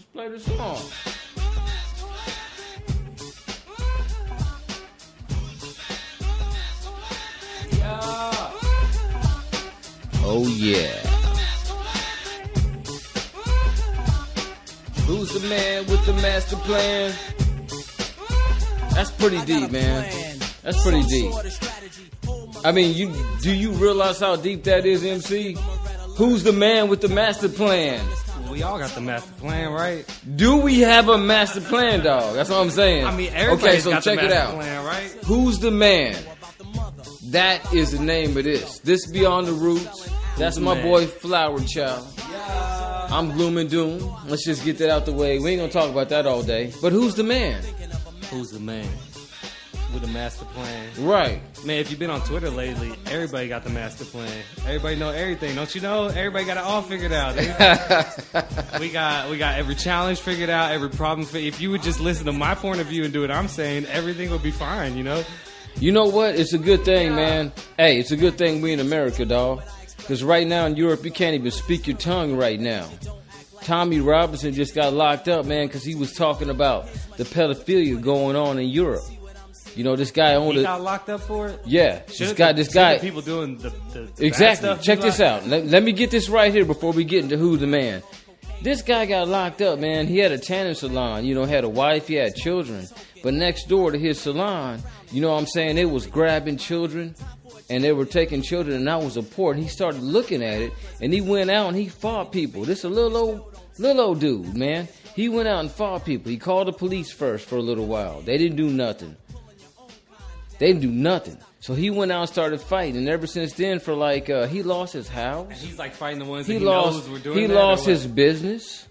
Play the song. Yeah. Oh yeah. Who's the man with the master plan? That's pretty deep, man. That's pretty deep. I mean, do you realize how deep that is, MC? Who's the man with the master plan? We all got the master plan, right? Do we have a master plan, dog? That's what I'm saying. I mean, everybody's got check the it master out. plan, right? Who's the man? That is the name of this. This Beyond the Roots. That's my boy Flower Child. I'm Gloom and Doom. Let's just get that out the way. We ain't gonna talk about that all day. But who's the man? Who's the man with a master plan? Right. Man, if you've been on Twitter lately, everybody got the master plan. Everybody know everything, don't you know? Everybody got it all figured out. we got every challenge figured out, every problem. If you would just listen to my point of view and do what I'm saying, everything would be fine, you know? You know what? It's a good thing, man. Hey, it's a good thing we in America, dog. Because right now in Europe, you can't even speak your tongue right now. Tommy Robinson just got locked up, man, because he was talking about the pedophilia going on in Europe. You know, this guy owned He got locked up for it? Yeah. This guy. People doing the exactly. Bad stuff Check this out. Let me get this right here before we get into who's the man. This guy got locked up, man. He had a tanning salon. You know, had a wife. He had children. But next door to his salon, you know what I'm saying, they was grabbing children. And they were taking children, and that was a port. He started looking at it, and he went out and he fought people. This a little old dude, man. He went out and fought people. He called the police first for a little while. They didn't do nothing. So he went out and started fighting, and ever since then, for like he lost his house. And he's like fighting the ones that he knows were doing that. He lost his business,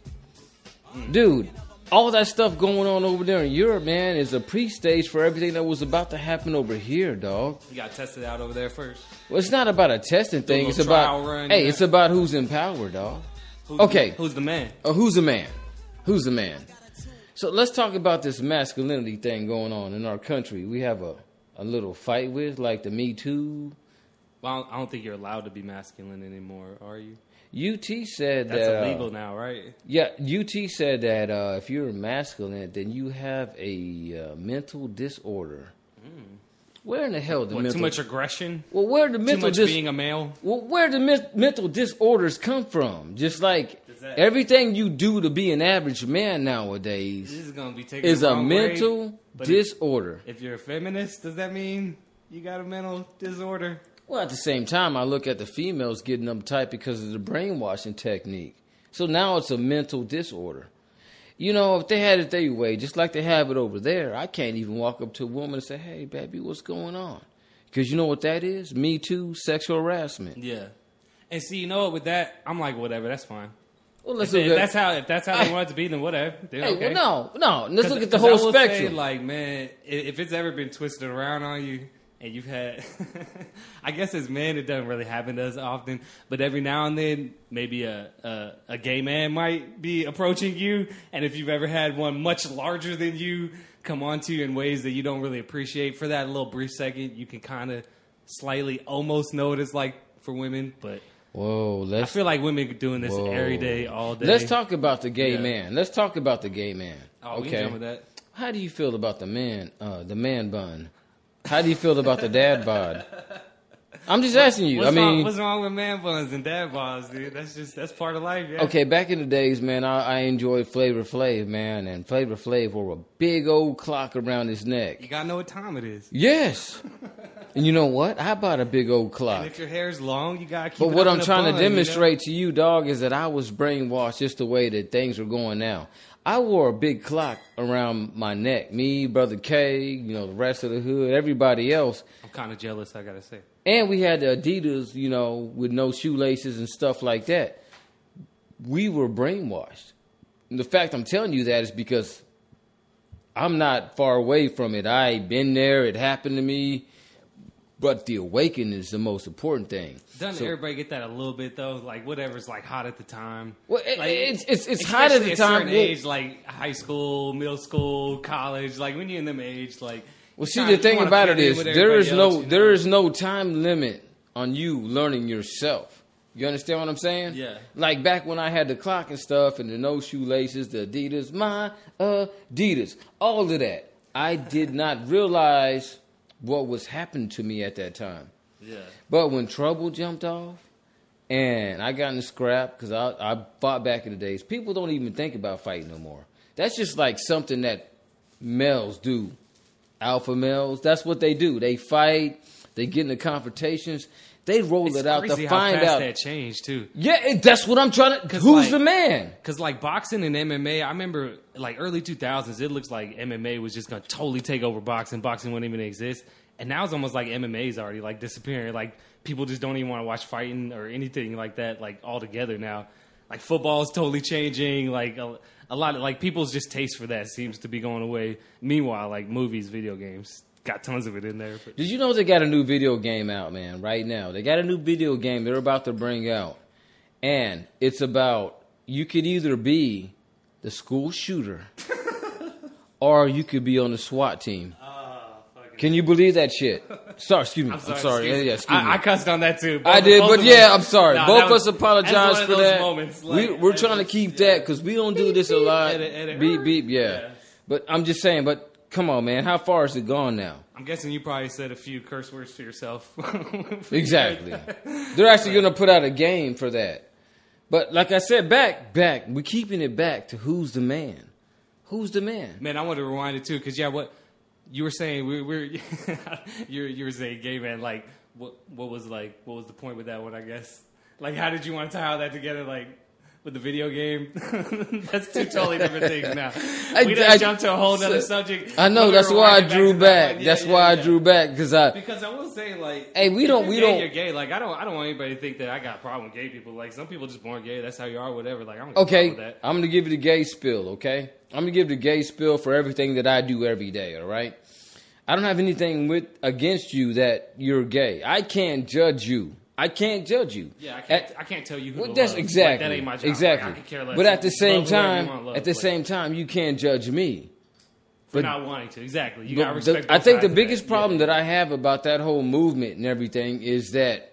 dude. All that stuff going on over there in Europe, man, is a pre-stage for everything that was about to happen over here, dog. You got tested out over there first. Well, it's not about a testing thing. It's about it's about who's in power, dog. Who's the man? Who's the man? Who's the man? So let's talk about this masculinity thing going on in our country. We have a little fight with, like the Me Too. Well, I don't think you're allowed to be masculine anymore, are you? UT said that's that illegal now, right? Yeah, UT said that if you're masculine, then you have a mental disorder. Where in the hell too much aggression? Well, where the mental too much being a male? Well, where the mental disorders come from? Just like everything you do to be an average man nowadays this is gonna be taken is a mental disorder. If you're a feminist, does that mean you got a mental disorder? Well, at the same time, I look at the females getting uptight because of the brainwashing technique. So now it's a mental disorder. You know, if they had it their way, just like they have it over there, I can't even walk up to a woman and say, hey, baby, what's going on? Because you know what that is? Me Too, sexual harassment. Yeah. And see, you know what, with that, I'm like, whatever, that's fine. Well, if that's how they want it to be, then whatever. Then okay. Well, no. Let's look at the whole spectrum. Say, like, man, if it's ever been twisted around on you, and you've had, I guess as men, it doesn't really happen to us often, but every now and then, maybe a gay man might be approaching you, and if you've ever had one much larger than you come on to you in ways that you don't really appreciate, for that little brief second, you can kind of slightly almost know what it's like for women, but I feel like women are doing this every day, all day. Let's talk about the gay man. Let's talk about the gay man. Oh, we can jump with that. How do you feel about the man bun? How do you feel about the dad bod? I'm just asking you. What's wrong with man buns and dad bods, dude? That's part of life, yeah. Okay, back in the days, man, I enjoyed Flavor Flav, man, and Flavor Flav wore a big old clock around his neck. You gotta know what time it is. Yes. And you know what? I bought a big old clock. And if your hair's long, you gotta keep But it what up I'm in trying to demonstrate you know? to you, dog, is that I was brainwashed just the way that things are going now. I wore a big clock around my neck. Me, Brother K, you know, the rest of the hood, everybody else. I'm kind of jealous, I gotta say. And we had the Adidas, you know, with no shoelaces and stuff like that. We were brainwashed. And the fact I'm telling you that is because I'm not far away from it. I ain't been there. It happened to me. But the awakening is the most important thing. Doesn't everybody get that a little bit though? Like whatever's like hot at the time. Well, like, it's hot at the time. Certain age, like high school, middle school, college. Like when you're in them age, like. Well, see, the thing about it is there is no time limit on you learning yourself. You understand what I'm saying? Yeah. Like back when I had the clock and stuff and the no shoelaces, the Adidas, my Adidas, all of that. I did not realize what was happening to me at that time. Yeah. But when trouble jumped off and I got in the scrap, because I fought back in the days, people don't even think about fighting no more. That's just like something that males do. Alpha males, that's what they do. They fight, they get into confrontations. They roll it out to find how fast out. That changed too. Yeah, that's what I'm trying to. Who's the man? Because like boxing and MMA, I remember like early 2000s. It looks like MMA was just gonna totally take over boxing. Boxing wouldn't even exist, and now it's almost like MMA is already like disappearing. Like people just don't even want to watch fighting or anything like that. Like altogether now, like football is totally changing. Like a lot of like people's just taste for that seems to be going away. Meanwhile, like movies, video games. Got tons of it in there. But. Did you know they got a new video game out, man, right now? They got a new video game they're about to bring out. And it's about, you could either be the school shooter or you could be on the SWAT team. Can you believe that shit? Sorry, excuse me. I'm sorry. Yeah, excuse me. I cussed on that too. I did, but yeah, I'm sorry. No, Both of us apologize for that. Moments, like, We're trying to keep that because we don't do this a lot. Edit. Beep, beep, yeah. But I'm just saying, but come on, man. How far is it gone now? I'm guessing you probably said a few curse words to yourself. Exactly. They're actually going to put out a game for that. But like I said, back, we're keeping it back to who's the man. Who's the man? Man, I want to rewind it too, because what you were saying, you were saying gay man. Like, what was the point with that one? I guess. Like, how did you want to tie all that together? Like. With the video game, that's two totally different things now. We done jumped to a whole other subject. I know, that's why I drew back. That's why I drew back because I will say like, hey, we don't. You're gay. Like I don't want anybody to think that I got a problem with gay people. Like some people just born gay. That's how you are. Whatever. Like I'm okay. With that. I'm gonna give you the gay spill. Okay, I'm gonna give you the gay spill for everything that I do every day. All right. I don't have anything against you that you're gay. I can't judge you. I can't judge you. Yeah, I can't tell you who to that's love. exactly. Like, that ain't my job. Exactly. Like, I could care less. But at the same time, time, you can't judge me. For not wanting to. Exactly. You gotta respect I think the sides biggest problem that I have about that whole movement and everything is that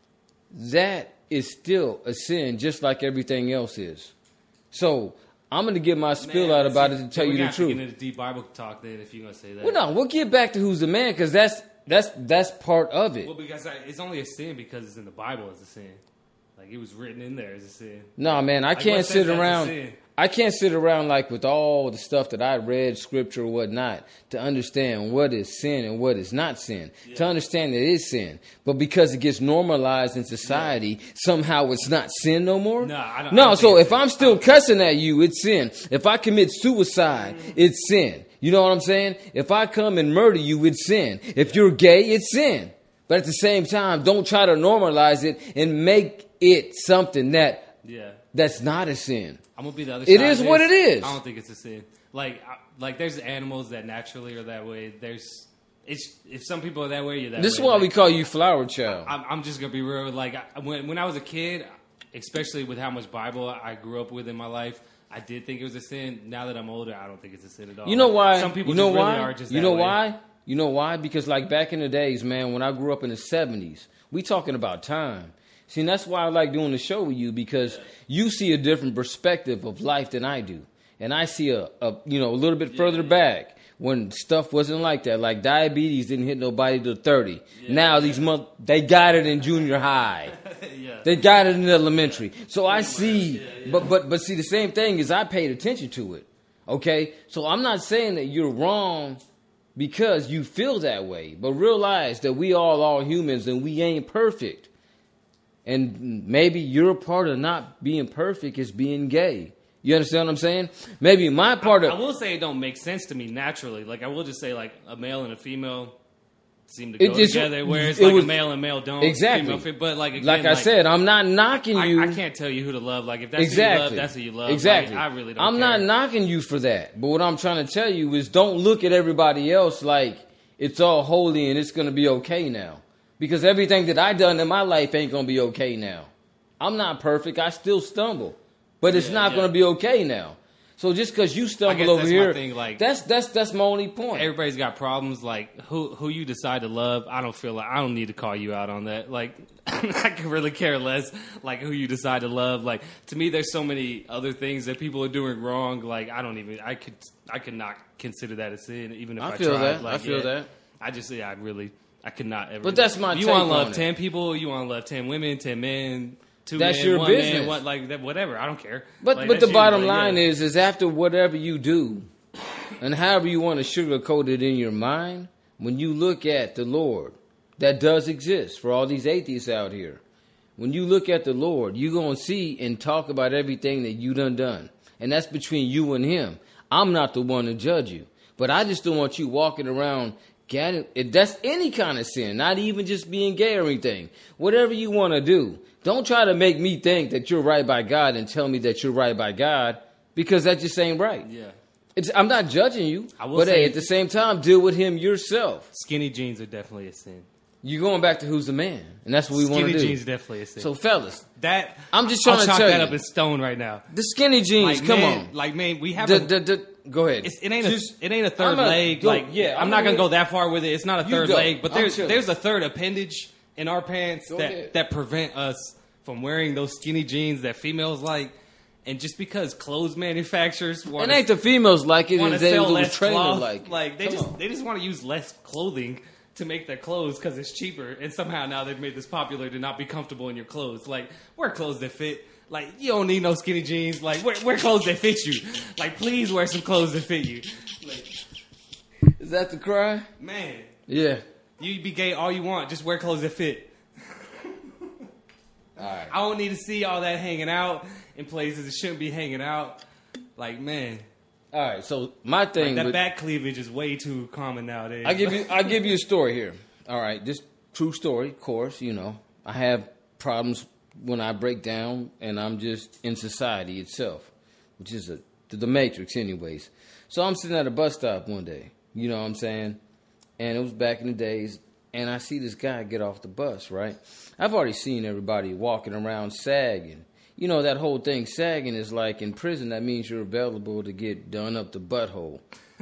is still a sin, just like everything else is. So I'm going to get my spill out about it to tell you the truth. We're going to get into deep Bible talk then if you're going to say that. Well, no, we'll get back to who's the man because that's part of it. Well, because it's only a sin because it's in the Bible as a sin. Like it was written in there as a sin. No, man, I can't sit around. I can't sit around like with all the stuff that I read, scripture or whatnot, to understand what is sin and what is not sin. Yeah. To understand that it is sin, but because it gets normalized in society, somehow it's not sin no more. No, I don't. No, so if I'm still cussing at you, it's sin. If I commit suicide, it's sin. You know what I'm saying? If I come and murder you, it's sin. If you're gay, it's sin. But at the same time, don't try to normalize it and make it something that's not a sin. I'm gonna be the other side. It is what it is. I don't think it's a sin. Like there's animals that naturally are that way. If some people are that way, you're that way. This is why we call you Flower Child. I'm just gonna be real. Like when I was a kid, especially with how much Bible I grew up with in my life, I did think it was a sin. Now that I'm older, I don't think it's a sin at all. You know why? Some people really are just that way. You know why? You know why? Because like back in the days, man, when I grew up in the 70s, we talking about time. See, and that's why I like doing the show with you because you see a different perspective of life than I do. And I see a little bit further back when stuff wasn't like that. Like diabetes didn't hit nobody till 30. Yeah. Now they got it in junior high. They got it in elementary. So I see, but see, the same thing is I paid attention to it. Okay? So I'm not saying that you're wrong because you feel that way, but realize that we all are humans and we ain't perfect. And maybe your part of not being perfect is being gay. You understand what I'm saying? Maybe my part I will say it don't make sense to me naturally. Like I will just say like a male and a female seem to go together, whereas a male and male don't. Exactly. Female, but like again, like I said, I'm not knocking you. I can't tell you who to love. Like if that's who you love, that's who you love. Exactly. Like, I really don't. I'm not knocking you for that. But what I'm trying to tell you is don't look at everybody else like it's all holy and it's going to be okay now. Because everything that I done in my life ain't going to be okay now. I'm not perfect. I still stumble. But it's not going to be okay now. So just because you I guess stumble over that's here, my thing, like, that's my only point. everybody's got problems. Like who you decide to love, I don't need to call you out on that. Like I could really care less. Like who you decide to love. Like to me, there's so many other things that people are doing wrong. Like I could not consider that a sin, even if I feel tried. that. Like, I feel that. I could not ever. But that's my You take want to love on it. 10 people? You want to love 10 women, 10 men? That's men, your one business. Man, what, like that, whatever. I don't care. But Like, but that's the you, bottom like, line yeah. is after whatever you do, and however you want to sugarcoat it in your mind, when you look at the Lord, that does exist for all these atheists out here. When you look at the Lord, you're going to see and talk about everything that you done. And that's between you and him. I'm not the one to judge you. But I just don't want you walking around, if that's any kind of sin, not even just being gay or anything. Whatever you want to do, don't try to make me think that you're right by God and tell me that you're right by God, because that just ain't right. Yeah. I'm not judging you, I will but say- hey, at the same time, deal with him yourself. Skinny jeans are definitely a sin. You're going back to who's the man, and that's what we want Skinny to do. jeans are definitely a sin. So, fellas, that I'm just trying I'll to chalk tell that you. up in stone right now. The skinny jeans, Like, come man, on. Like man, we have Go ahead. it ain't a third I'm a- leg. go- Like yeah, I'm I'm not gonna- gonna go that far with it. It's not a You third go. leg, but I'm chilling. there's a third appendage in our pants Go ahead. that prevent us from wearing those skinny jeans that females like. And just because clothes manufacturers want It ain't the females like it, want and to they sell little less trainer cloth, like. they Come on. just want to use less clothing to make their clothes because it's cheaper, and somehow now they've made this popular to not be comfortable in your clothes. Like wear clothes that fit. Like you don't need no skinny jeans. Like wear clothes that fit you. Like please wear some clothes that fit you. Like, Is that the cry? man, Yeah. you be gay all you want. Just wear clothes that fit. All right. I don't need to see all that hanging out in places it shouldn't be hanging out. Like man, All right. So my thing, that with, back cleavage is way too common nowadays. I give you a story here. All right, this true story, of course. You know, I have problems when I break down, and I'm just in society itself, which is the matrix, anyways. So I'm sitting at a bus stop one day. You know what I'm saying? And it was back in the days, and I see this guy get off the bus. Right? I've already seen everybody walking around sagging. You know, that whole thing, sagging is like in prison, that means you're available to get done up the butthole.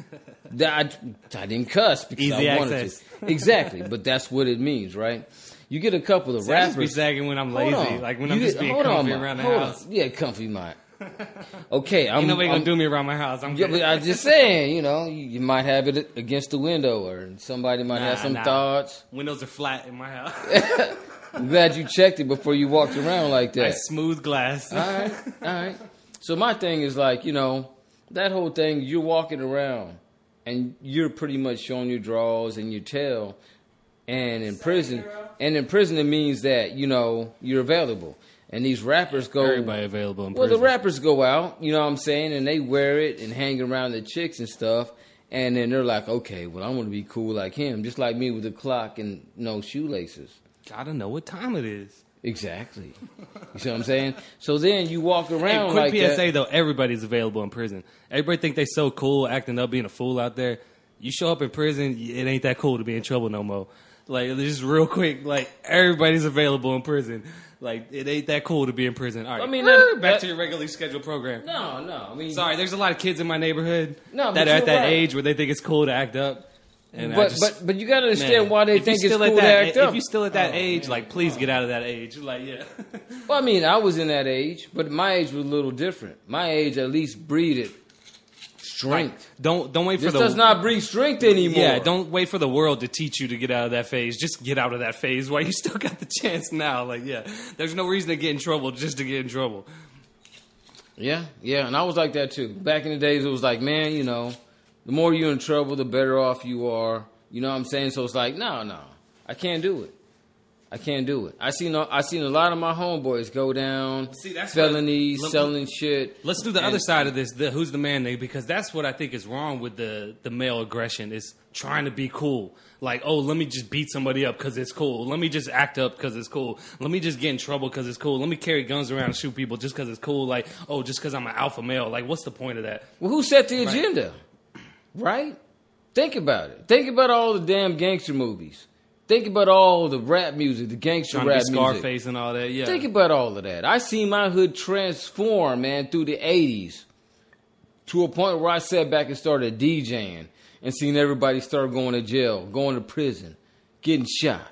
I didn't cuss because Easy I wanted access. to. Exactly, but that's what it means, right? You get a couple of I just be rappers. sagging when I'm Hold lazy, on. like when You I'm just get- being hold on, comfy man. around the Hold house. on. Yeah, comfy, man. Okay, Ain't nobody I'm gonna do me around my house. I'm yeah, good. but I'm just saying, you know, you might have it against the window, or somebody might have some Nah. thoughts. Windows are flat in my house. I'm glad you checked it before you walked around like that. Nice smooth glass. All right. So my thing is like, you know, that whole thing, you're walking around and you're pretty much showing your drawers and your tail. And in prison, it means that, you know, you're available. And these rappers go. Everybody available in Well, prison. the rappers go out, you know what I'm saying, and they wear it and hang around the chicks and stuff. And then they're like, okay, well, I want to be cool like him, just like me with a clock and no shoelaces. Gotta know what time it is. Exactly. You see what I'm saying? So then you walk around Hey, quick like PSA that. though, everybody's available in prison. Everybody think they so cool, acting up, being a fool out there. You show up in prison, it ain't that cool to be in trouble no more. Like just real quick, like everybody's available in prison. Like it ain't that cool to be in prison. All right, I mean, back to your regularly scheduled program. No. I mean, Sorry, there's a lot of kids in my neighborhood No, but that are at you're that right. age where they think it's cool to act up. And I but just, but you got to understand man, why they if think you're it's still at cool to that- act up. If you're still at that Oh, age, man. like please get out of that age. Like yeah, Well, I mean, I was in that age, but my age was a little different. My age at least breeded strength. don't wait for This the does not breed strength anymore. Yeah, don't wait for the world to teach you to get out of that phase. Just get out of that phase while you still got the chance now. Like, yeah, there's no reason to get in trouble just to get in trouble. Yeah, and I was like that too. Back in the days, it was like, man, you know, the more you're in trouble, the better off you are. You know what I'm saying? So it's like, no, I can't do it. I can't do it. I seen a lot of my homeboys go down, See, that's felonies, what- selling shit. Let's do the And- other side of this, the who's the man thing, because that's what I think is wrong with the male aggression is trying to be cool. Like, oh, let me just beat somebody up because it's cool. Let me just act up because it's cool. Let me just get in trouble because it's cool. Let me carry guns around and shoot people just because it's cool. Like, oh, just because I'm an alpha male. Like, what's the point of that? Well, who set the agenda? Right? Think about it. Think about all the damn gangster movies. Think about all the rap music, the gangster Trying to be rap music. Scarface and all that. Yeah. Think about all of that. I seen my hood transform, man, through the 80s. to a point where I sat back and started DJing and seen everybody start going to jail, going to prison, getting shot.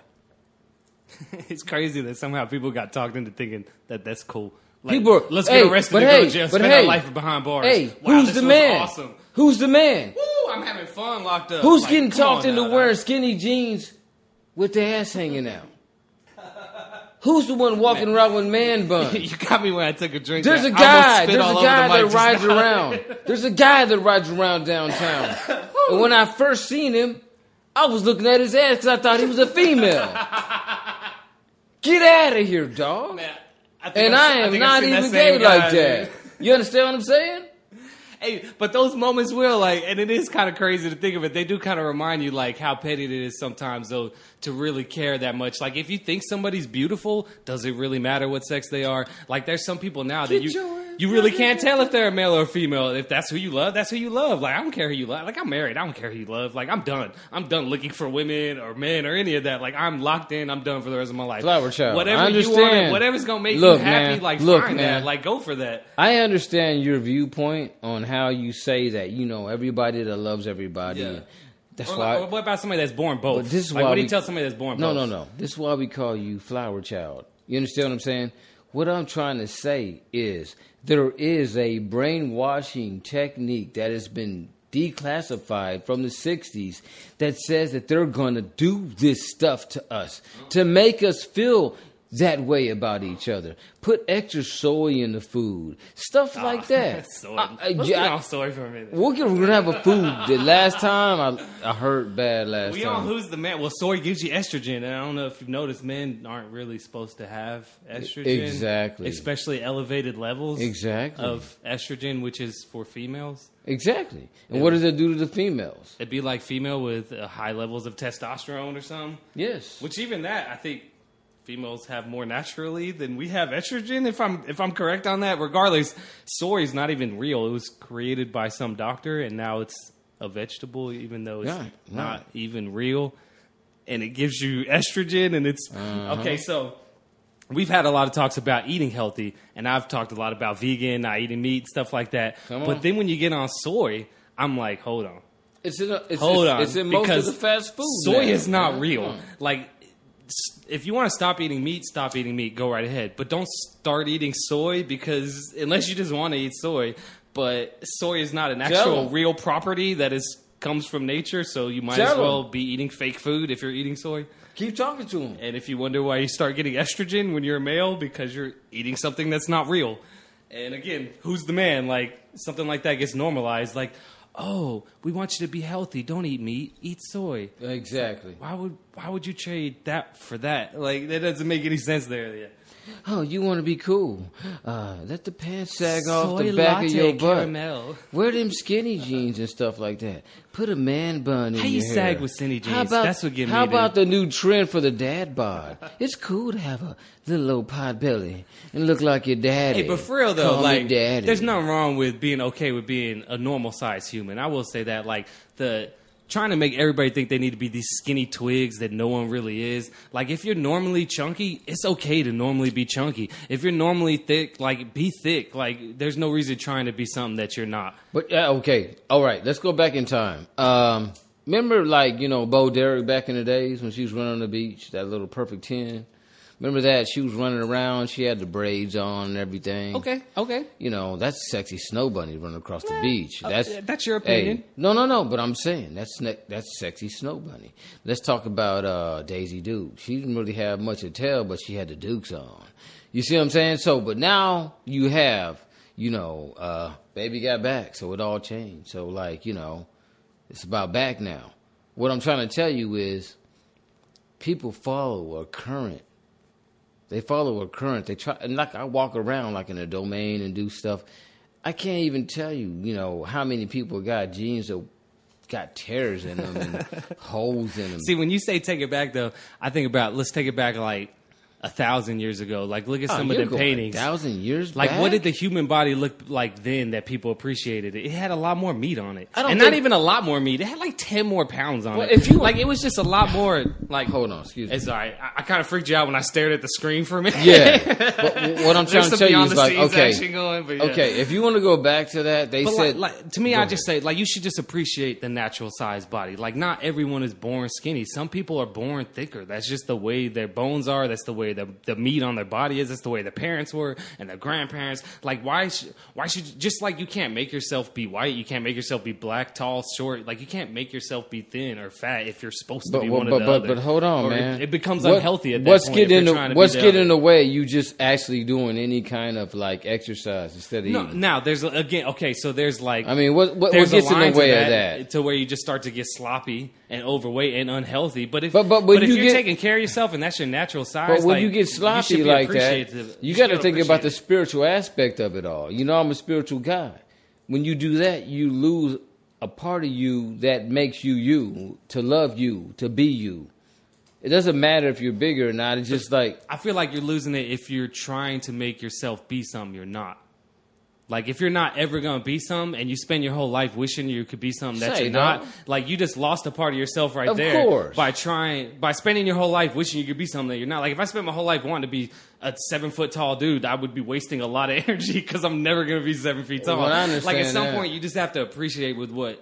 It's crazy that somehow people got talked into thinking that that's cool. Like, People, let's get arrested and go to jail, spend our life behind bars. Hey, wow, who's the man? Awesome. Who's the man? Woo, I'm having fun locked up. Who's like, getting talked into now, wearing skinny jeans with their ass hanging out? Who's the one walking around with man buns? You got me when I took a drink. There's a guy that rides around. There's a guy that rides around downtown. And when I first seen him, I was looking at his ass because I thought he was a female. Get out of here, dog. Man, I am not even gay like that. You understand what I'm saying? Hey, but those moments will, like, and it is kind of crazy to think of it. They do kind of remind you, like, how petty it is sometimes, though, to really care that much. Like, if you think somebody's beautiful, does it really matter what sex they are? Like, there's some people now that you really can't tell if they're a male or a female. If that's who you love, that's who you love. Like, I don't care who you love. Like, I'm married. I don't care who you love. Like, I'm done. I'm done looking for women or men or any of that. Like, I'm locked in. I'm done for the rest of my life. Flower child. Whatever I understand. you want, whatever's going to make you happy, like, find that. Like, go for that. I understand your viewpoint on how you say that, you know, everybody that loves everybody. Yeah. That's or what about somebody that's born both? But this is like, why what do you tell somebody that's born both? No. This is why we call you flower child. You understand what I'm saying? What I'm trying to say is there is a brainwashing technique that has been declassified from the 60s that says that they're going to do this stuff to us to make us feel that way about each other. Put extra soy in the food. Stuff like that. Soy. Let's get off soy for a minute. We're going to have a food. The last time, I heard bad last we time. all who's the man? Well, soy gives you estrogen. And I don't know if you've noticed, men aren't really supposed to have estrogen. Exactly. Especially elevated levels exactly. of estrogen, which is for females. Exactly. And what does it do to the females? It'd be like female with high levels of testosterone or something. Yes. Which even that, I think, females have more naturally than we have estrogen. If I'm correct on that, regardless, soy is not even real. It was created by some doctor, and now it's a vegetable, even though it's not even real. And it gives you estrogen, and it's okay. So we've had a lot of talks about eating healthy, and I've talked a lot about vegan, not eating meat, stuff like that. But then when you get on soy, I'm like, hold on. It's in most of the fast food. Soy is not real. Like, if you want to stop eating meat, go right ahead. But don't start eating soy, because unless you just want to eat soy, but soy is not an actual real property that comes from nature, so you might as well be eating fake food if you're eating soy. Keep talking to them. And if you wonder why you start getting estrogen when you're a male, because you're eating something that's not real. And again, who's the man? Like, something like that gets normalized. Like, oh, we want you to be healthy. Don't eat meat. Eat soy. Exactly. Why would you trade that for that? Like, that doesn't make any sense there. Yeah. Oh, you want to be cool? Let the pants sag off the back of your butt. Caramel. Wear them skinny jeans and stuff like that. Put a man bun in your hair. How you sag with skinny jeans? That's what get me. How about the new trend for the dad bod? It's cool to have a little old pot belly and look like your daddy. Hey, but for real though, like, daddy. There's nothing wrong with being okay with being a normal sized human. I will say that, like, trying to make everybody think they need to be these skinny twigs that no one really is. Like, if you're normally chunky, it's okay to normally be chunky. If you're normally thick, like, be thick. Like, there's no reason trying to be something that you're not. But, okay. All right. Let's go back in time. Remember, like, Bo Derek back in the days when she was running on the beach, that little perfect 10? Remember that? She was running around. She had the braids on and everything. Okay. That's sexy snow bunny running across the beach. That's your opinion. Hey, no. But I'm saying that's sexy snow bunny. Let's talk about Daisy Duke. She didn't really have much to tell, but she had the Dukes on. You see what I'm saying? So, but now you have, Baby got back, so it all changed. So, like, it's about back now. What I'm trying to tell you is people follow a current. They follow a current. They try, and like I walk around like in a domain and do stuff. I can't even tell you, how many people got jeans that got tears in them and holes in them. See, when you say take it back, though, I think about, let's take it back like 1,000 years ago. Like, look at some of you're the going paintings. 1,000 years Like, back? what did the human body look like then that people appreciated it? It had a lot more meat on it. I don't and think- not even a lot more meat. It had like 10 more pounds on Well, it. if you- like, it was just a lot more, like... Hold on, excuse me. It's all right. I kind of freaked you out when I stared at the screen for a minute. Yeah. But what I'm trying There's to some tell you behind is the like, scenes okay, action going, but yeah. okay, if you want to go back to that, they But said... like, to me, Go I ahead. just say, like, you should just appreciate the natural sized body. Like, not everyone is born skinny. Some people are born thicker. That's just the way their bones are. That's the way the meat on their body is. That's the way the parents were and their grandparents. Like, why should just like you can't make yourself be white, you can't make yourself be black, tall, short. Like, you can't make yourself be thin or fat if you're supposed to be one of the other. But hold on, Or man. It becomes What- unhealthy at that what's point. Getting if in you're the, trying to what's be the getting in other. the way? You just actually doing any kind of like exercise instead of No, eating. now there's again. Okay, so there's like. I mean, what There's gets a in line the way to of that? to where you just start to get sloppy and overweight and unhealthy. But if But when but if you you're get- taking care of yourself and that's your natural size, But when like, you get should sloppy be like that, appreciative. you should got be to able think about the appreciate spiritual aspect of it all. You know, I'm a spiritual guy. When you do that, you lose a part of you that makes you, to love you, to be you. It doesn't matter if you're bigger or not. It's just like, it. I feel like you're losing it if you're trying to make yourself be something you're not. Like, if you're not ever going to be something and you spend your whole life wishing you could be something that Say, you're not, dog. like, you just lost a part of yourself right Of there. course. By spending your whole life wishing you could be something that you're not. Like, if I spent my whole life wanting to be a 7 foot tall dude, I would be wasting a lot of energy because I'm never going to be 7 feet tall. Well, I like, at understand some that. point, you just have to appreciate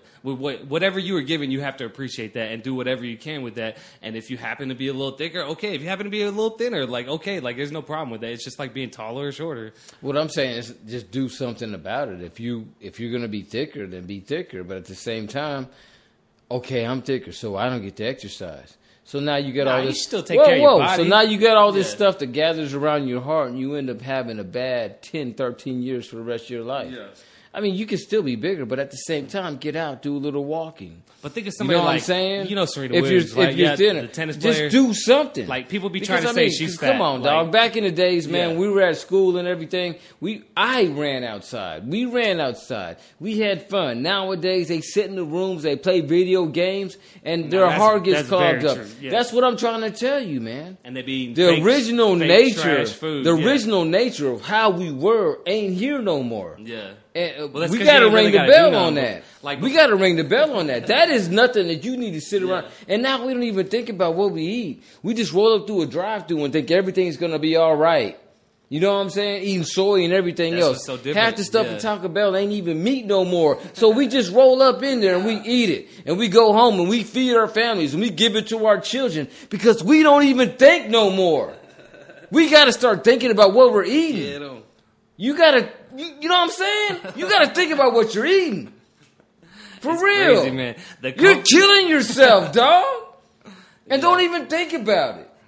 whatever you were given, you have to appreciate that and do whatever you can with that. And if you happen to be a little thicker, okay. If you happen to be a little thinner, like, okay, like, there's no problem with that. It's just like being taller or shorter. what I'm saying is just do something about it. If you're going to be thicker, then be thicker. But at the same time, okay, I'm thicker, so I don't get to exercise. So now you got Nah, all you this. still take care of your body. So now you got all this Yeah. stuff that gathers around your heart, and you end up having a bad 10, 13 years for the rest of your life. Yeah. I mean, you can still be bigger, but at the same time, get out, do a little walking. But think of You somebody know what like, I'm saying? you know, Serena if Williams, you're, right? if you're Yeah, thinner, the tennis player. just do something. Like, people be Because, trying to say she's come fat. on, Like, dog. Back in the days, man, Yeah. we were at school and everything. I ran outside. We ran outside. We had fun. Nowadays, they sit in the rooms, they play video games, and their that's- heart gets that's clogged very up. true, yeah. That's what I'm trying to tell you, man. And they be The fake- original fake nature, trash food. the yeah. original nature of how we were ain't here no more. Yeah. And, Well, that's we 'cause got you to ain't ring really the gotta bell do on nothing. that. Like, We got to ring the bell on that. That is nothing that you need to sit around. Yeah. And now we don't even think about what we eat. We just roll up through a drive-through and think everything's going to be all right. You know what I'm saying? Eating soy and everything That's else. what's so different. Half the stuff Yeah. at Taco Bell ain't even meat no more. So we just roll up in there and we eat it. And we go home and we feed our families and we give it to our children because we don't even think no more. We got to start thinking about what we're eating. Yeah, no. You gotta, you know what I'm saying? You gotta think about what you're eating. For It's real. crazy, man. You're killing yourself, dog. And don't even think about it.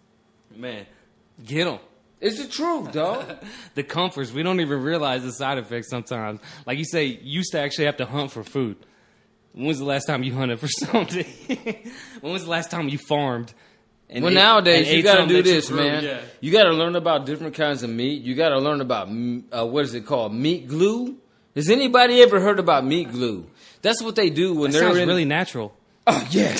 Man, get them. It's the truth, dog. The comforts, we don't even realize the side effects sometimes. Like you say, you used to actually have to hunt for food. When was the last time you hunted for something? When was the last time you farmed? And Well, ate- nowadays and you ate gotta something do that you this, grew? man. Yeah. You gotta learn about different kinds of meat. You gotta learn about, what is it called? Meat glue? Has anybody ever heard about meat glue? That's what they do when That they're sounds in. really natural. Oh yeah,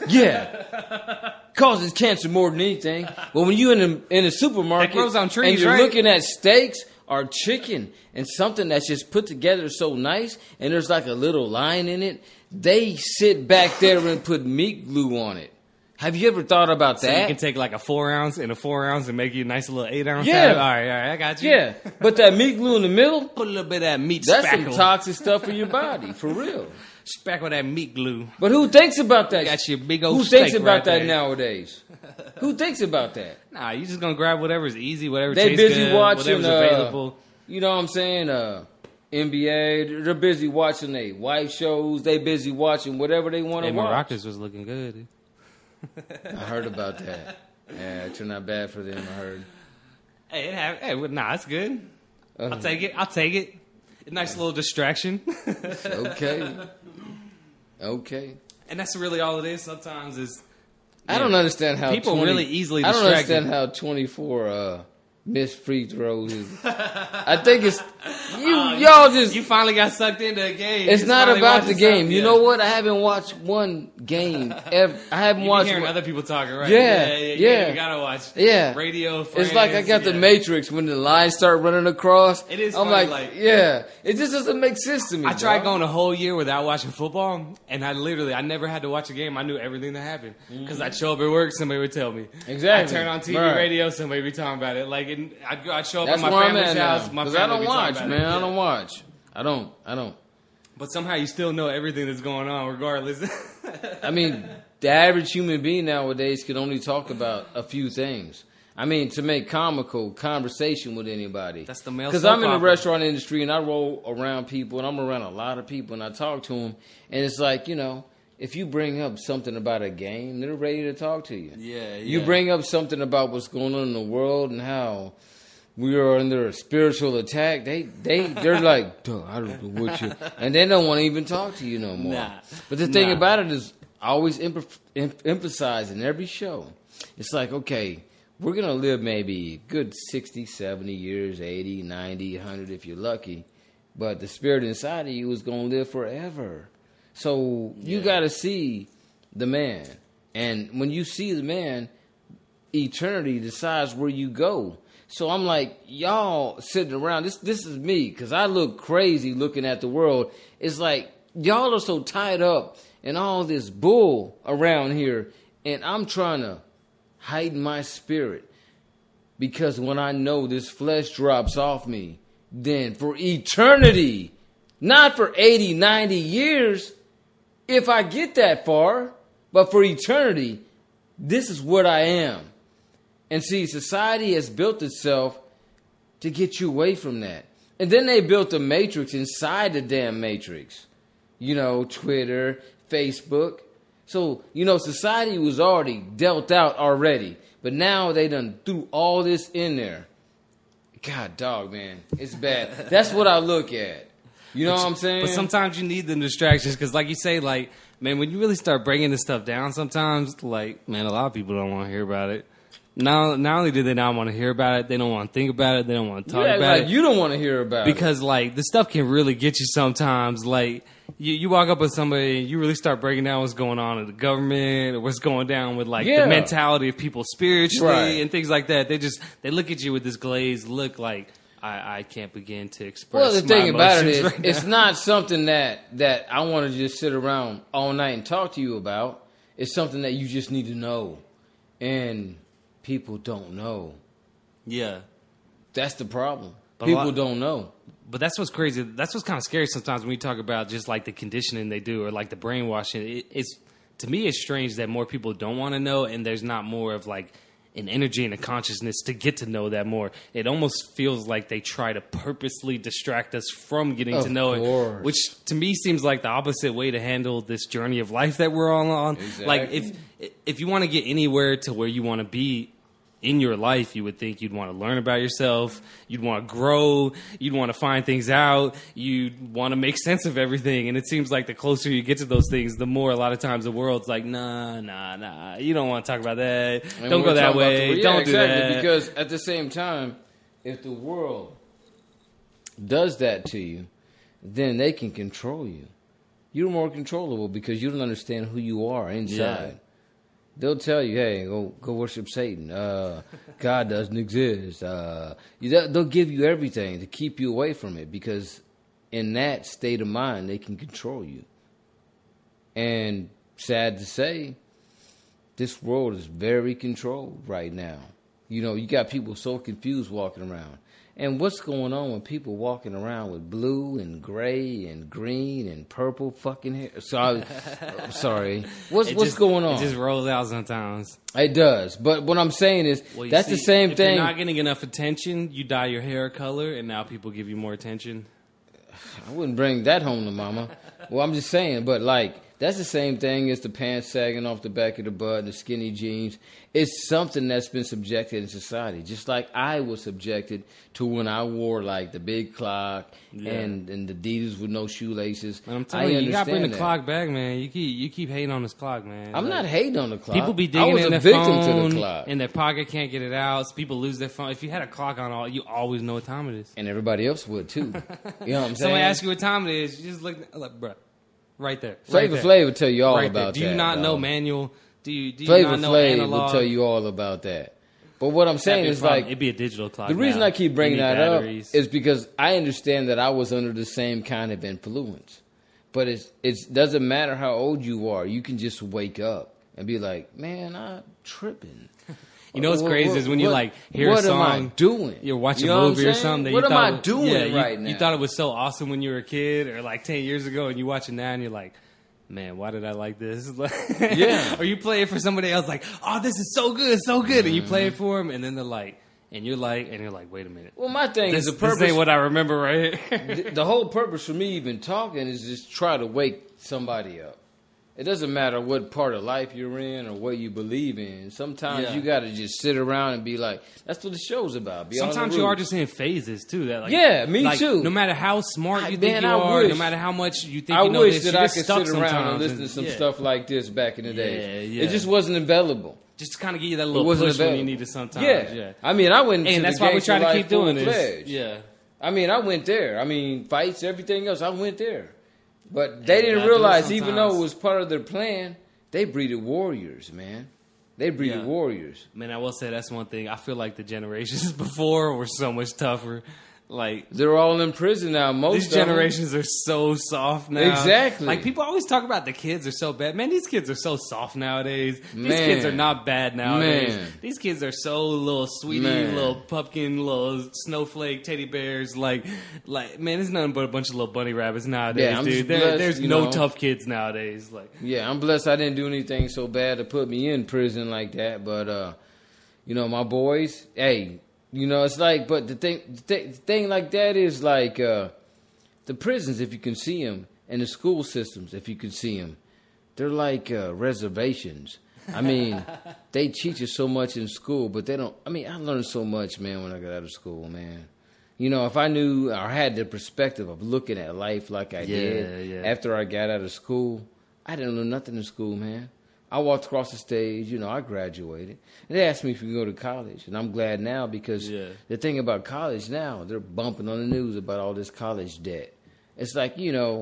yeah. Causes cancer more than anything. But when you in a supermarket That grows on trees, and you're right? looking at steaks or chicken and something that's just put together so nice, and there's like a little line in it, they sit back there and put meat glue on it. Have you ever thought about So that? you can take like a 4 ounce and a 4 ounce and make you a nice little 8 ounce. Yeah. All right, I got you. Yeah, but that meat glue in the middle, Put a little bit of that meat that's spackle. some toxic stuff for your body, for real. Spackle that meat glue. But who thinks about that? Got your big old Who thinks steak about right that there. nowadays? Who thinks about that? Nah, you just gonna grab whatever's easy, whatever They tastes busy good, watching, whatever's available. You know what I'm saying? NBA. They're busy watching their wife shows. They busy watching whatever they want to Hey, watch. Maracas was looking good. I heard about that. Yeah, it turned out bad for them. I heard. Hey, it's good. Uh, I'll take it. A nice little distraction. Okay. Okay. And that's really all it is. Sometimes is I don't understand how people really easily I don't distracted. understand how 24 missed free throws. I think it's y'all just. You finally got sucked into a game. It's not about the game. You know what? I haven't watched one game ever. I haven't watched. Hearing other people talking, right? Yeah. You gotta watch. Yeah. Radio. Friends, it's like I got the Matrix when the lines start running across. It is. I'm funny, like, yeah. It just doesn't make sense to me. I tried going a whole year without watching football, and I never had to watch a game. I knew everything that happened because I'd show up at work, somebody would tell me. Exactly. I turn on TV, radio, somebody would be talking about it. Like, I'd show up That's at my family's house. My family I don't would be watch, talking man. about it. I don't watch. I don't. But somehow you still know everything that's going on, regardless. I mean, the average human being nowadays can only talk about a few things. I mean, to make comical conversation with anybody. That's the male. Because I'm in the restaurant industry and I roll around people and I'm around a lot of people and I talk to them. And it's like, if you bring up something about a game, they're ready to talk to you. Yeah. You bring up something about what's going on in the world and how we are under a spiritual attack. They're like, duh, I don't know what you, and they don't want to even talk to you no more. Nah. But the thing about it is, I always emphasize in every show. It's like, okay, we're gonna live maybe a good 60, 70 years, 80, 90, 100 if you're lucky, but the spirit inside of you is gonna live forever. So you gotta see the man, and when you see the man, eternity decides where you go. So I'm like, y'all sitting around, this is me, because I look crazy looking at the world. It's like, y'all are so tied up in all this bull around here, and I'm trying to heighten my spirit, because when I know this flesh drops off me, then for eternity, not for 80, 90 years, if I get that far, but for eternity, this is what I am. And see, society has built itself to get you away from that. And then they built a matrix inside the damn matrix. Twitter, Facebook. So, society was already dealt out already. But now they done threw all this in there. God, dog, man. It's bad. That's what I look at. You know what I'm saying? But sometimes you need the distractions because, like you say, man, when you really start breaking this stuff down sometimes, man, a lot of people don't want to hear about it. Not only do they not want to hear about it, they don't want to think about it, they don't want to talk about it. You don't want to hear about it. Because, the stuff can really get you sometimes. You walk up with somebody and you really start breaking down what's going on in the government or what's going down with, the mentality of people spiritually and things like that. They look at you with this glazed look like, I can't begin to express my emotions. Well, the thing about it is, right it's not something that I want to just sit around all night and talk to you about. It's something that you just need to know. And people don't know. Yeah. That's the problem. People don't know. But that's what's crazy. That's what's kind of scary sometimes when we talk about just the conditioning they do or the brainwashing. To me, it's strange that more people don't want to know and there's not more of an energy and a consciousness to get to know that more. It almost feels like they try to purposely distract us from getting to know it, which to me seems like the opposite way to handle this journey of life that we're all on. Exactly. If you want to get anywhere to where you want to be in your life, you would think you'd want to learn about yourself, you'd want to grow, you'd want to find things out, you'd want to make sense of everything. And it seems like the closer you get to those things, the more a lot of times the world's like, nah, you don't want to talk about that. And don't go that way. Don't do that. Because at the same time, if the world does that to you, then they can control you. You're more controllable because you don't understand who you are inside. Yeah. They'll tell you, hey, go worship Satan. God doesn't exist. They'll give you everything to keep you away from it because in that state of mind, they can control you. And sad to say, this world is very controlled right now. You got people so confused walking around. And what's going on with people walking around with blue and gray and green and purple fucking hair? Sorry. What's going on? It just rolls out sometimes. It does. But what I'm saying is, that's the same thing. If you're not getting enough attention, you dye your hair a color, and now people give you more attention. I wouldn't bring that home to mama. Well, I'm just saying, but That's the same thing as the pants sagging off the back of the butt and the skinny jeans. It's something that's been subjected in society. Just like I was subjected to when I wore like the big clock and the Adidas with no shoelaces. I'm telling you, you got to bring the clock back, man. You keep hating on this clock, man. I'm not hating on the clock. People be digging in their victim phone to the clock. in their pocket, can't get it out. So people lose their phone. If you had a clock on, you always know what time it is. And everybody else would too. You know what I'm saying? Somebody asks you what time it is, you just look like, bro. Right there. Flavor Flav will tell you all right about that. Do you not know manual? Do you Flavor not know Flav analog? will tell you all about that. But what I'm saying is like it'd be a digital clock. The reason I keep bringing that batteries. up is because I understand that I was under the same kind of influence. But it doesn't matter how old you are. You can just wake up and be like, man, I'm tripping. You know what's crazy is when you like hear a song. What am I doing? You're watching a movie or something. What am I doing right now? You thought it was so awesome when you were a kid or like 10 years ago, and you watch it now and you're like, man, why did I like this? Yeah. Or you play it for somebody else like, oh, this is so good, so good. And you play it for them, and then they're like, and you're like, wait a minute. Well, my thing is the purpose. This ain't what I remember right here. The whole purpose for me even talking is just try to wake somebody up. It doesn't matter what part of life you're in or what you believe in. Sometimes you got to just sit around and be like, that's what the show's about. Sometimes you are just in phases, too. That, like, yeah, me too. No matter how smart you think you are, no matter how much you think you know this, this, that I could sit around and listen to some stuff like this back in the day. It just wasn't available. Just to kind of give you that little push when you need it sometimes. Yeah. I mean, I went and that's why we try to keep doing this. Yeah. I mean, I went there. I mean, fights, everything else, I went there. But they didn't realize, even though it was part of their plan, they breeded warriors, man. They breeded warriors. Man, I will say that's one thing. I feel like the generations before were so much tougher. Like they're all in prison now. These generations are so soft now. Exactly. Like people always talk about the kids are so bad. Man, these kids are so soft nowadays. These kids are not bad nowadays. Man. These kids are so little sweetie, little pumpkin, little snowflake teddy bears. Like man, it's nothing but a bunch of little bunny rabbits nowadays, dude. There's no tough kids nowadays. Like I'm blessed I didn't do anything so bad to put me in prison like that. But my boys, hey. It's like, but the thing like that is like the prisons, if you can see them, and the school systems, if you can see them, they're like reservations. I mean, they teach you so much in school, but they don't. I mean, I learned so much, man, when I got out of school, man. If I knew or had the perspective of looking at life like I did after I got out of school, I didn't learn nothing in school, man. I walked across the stage, I graduated. And they asked me if you go to college. And I'm glad now because the thing about college now, they're bumping on the news about all this college debt. It's like,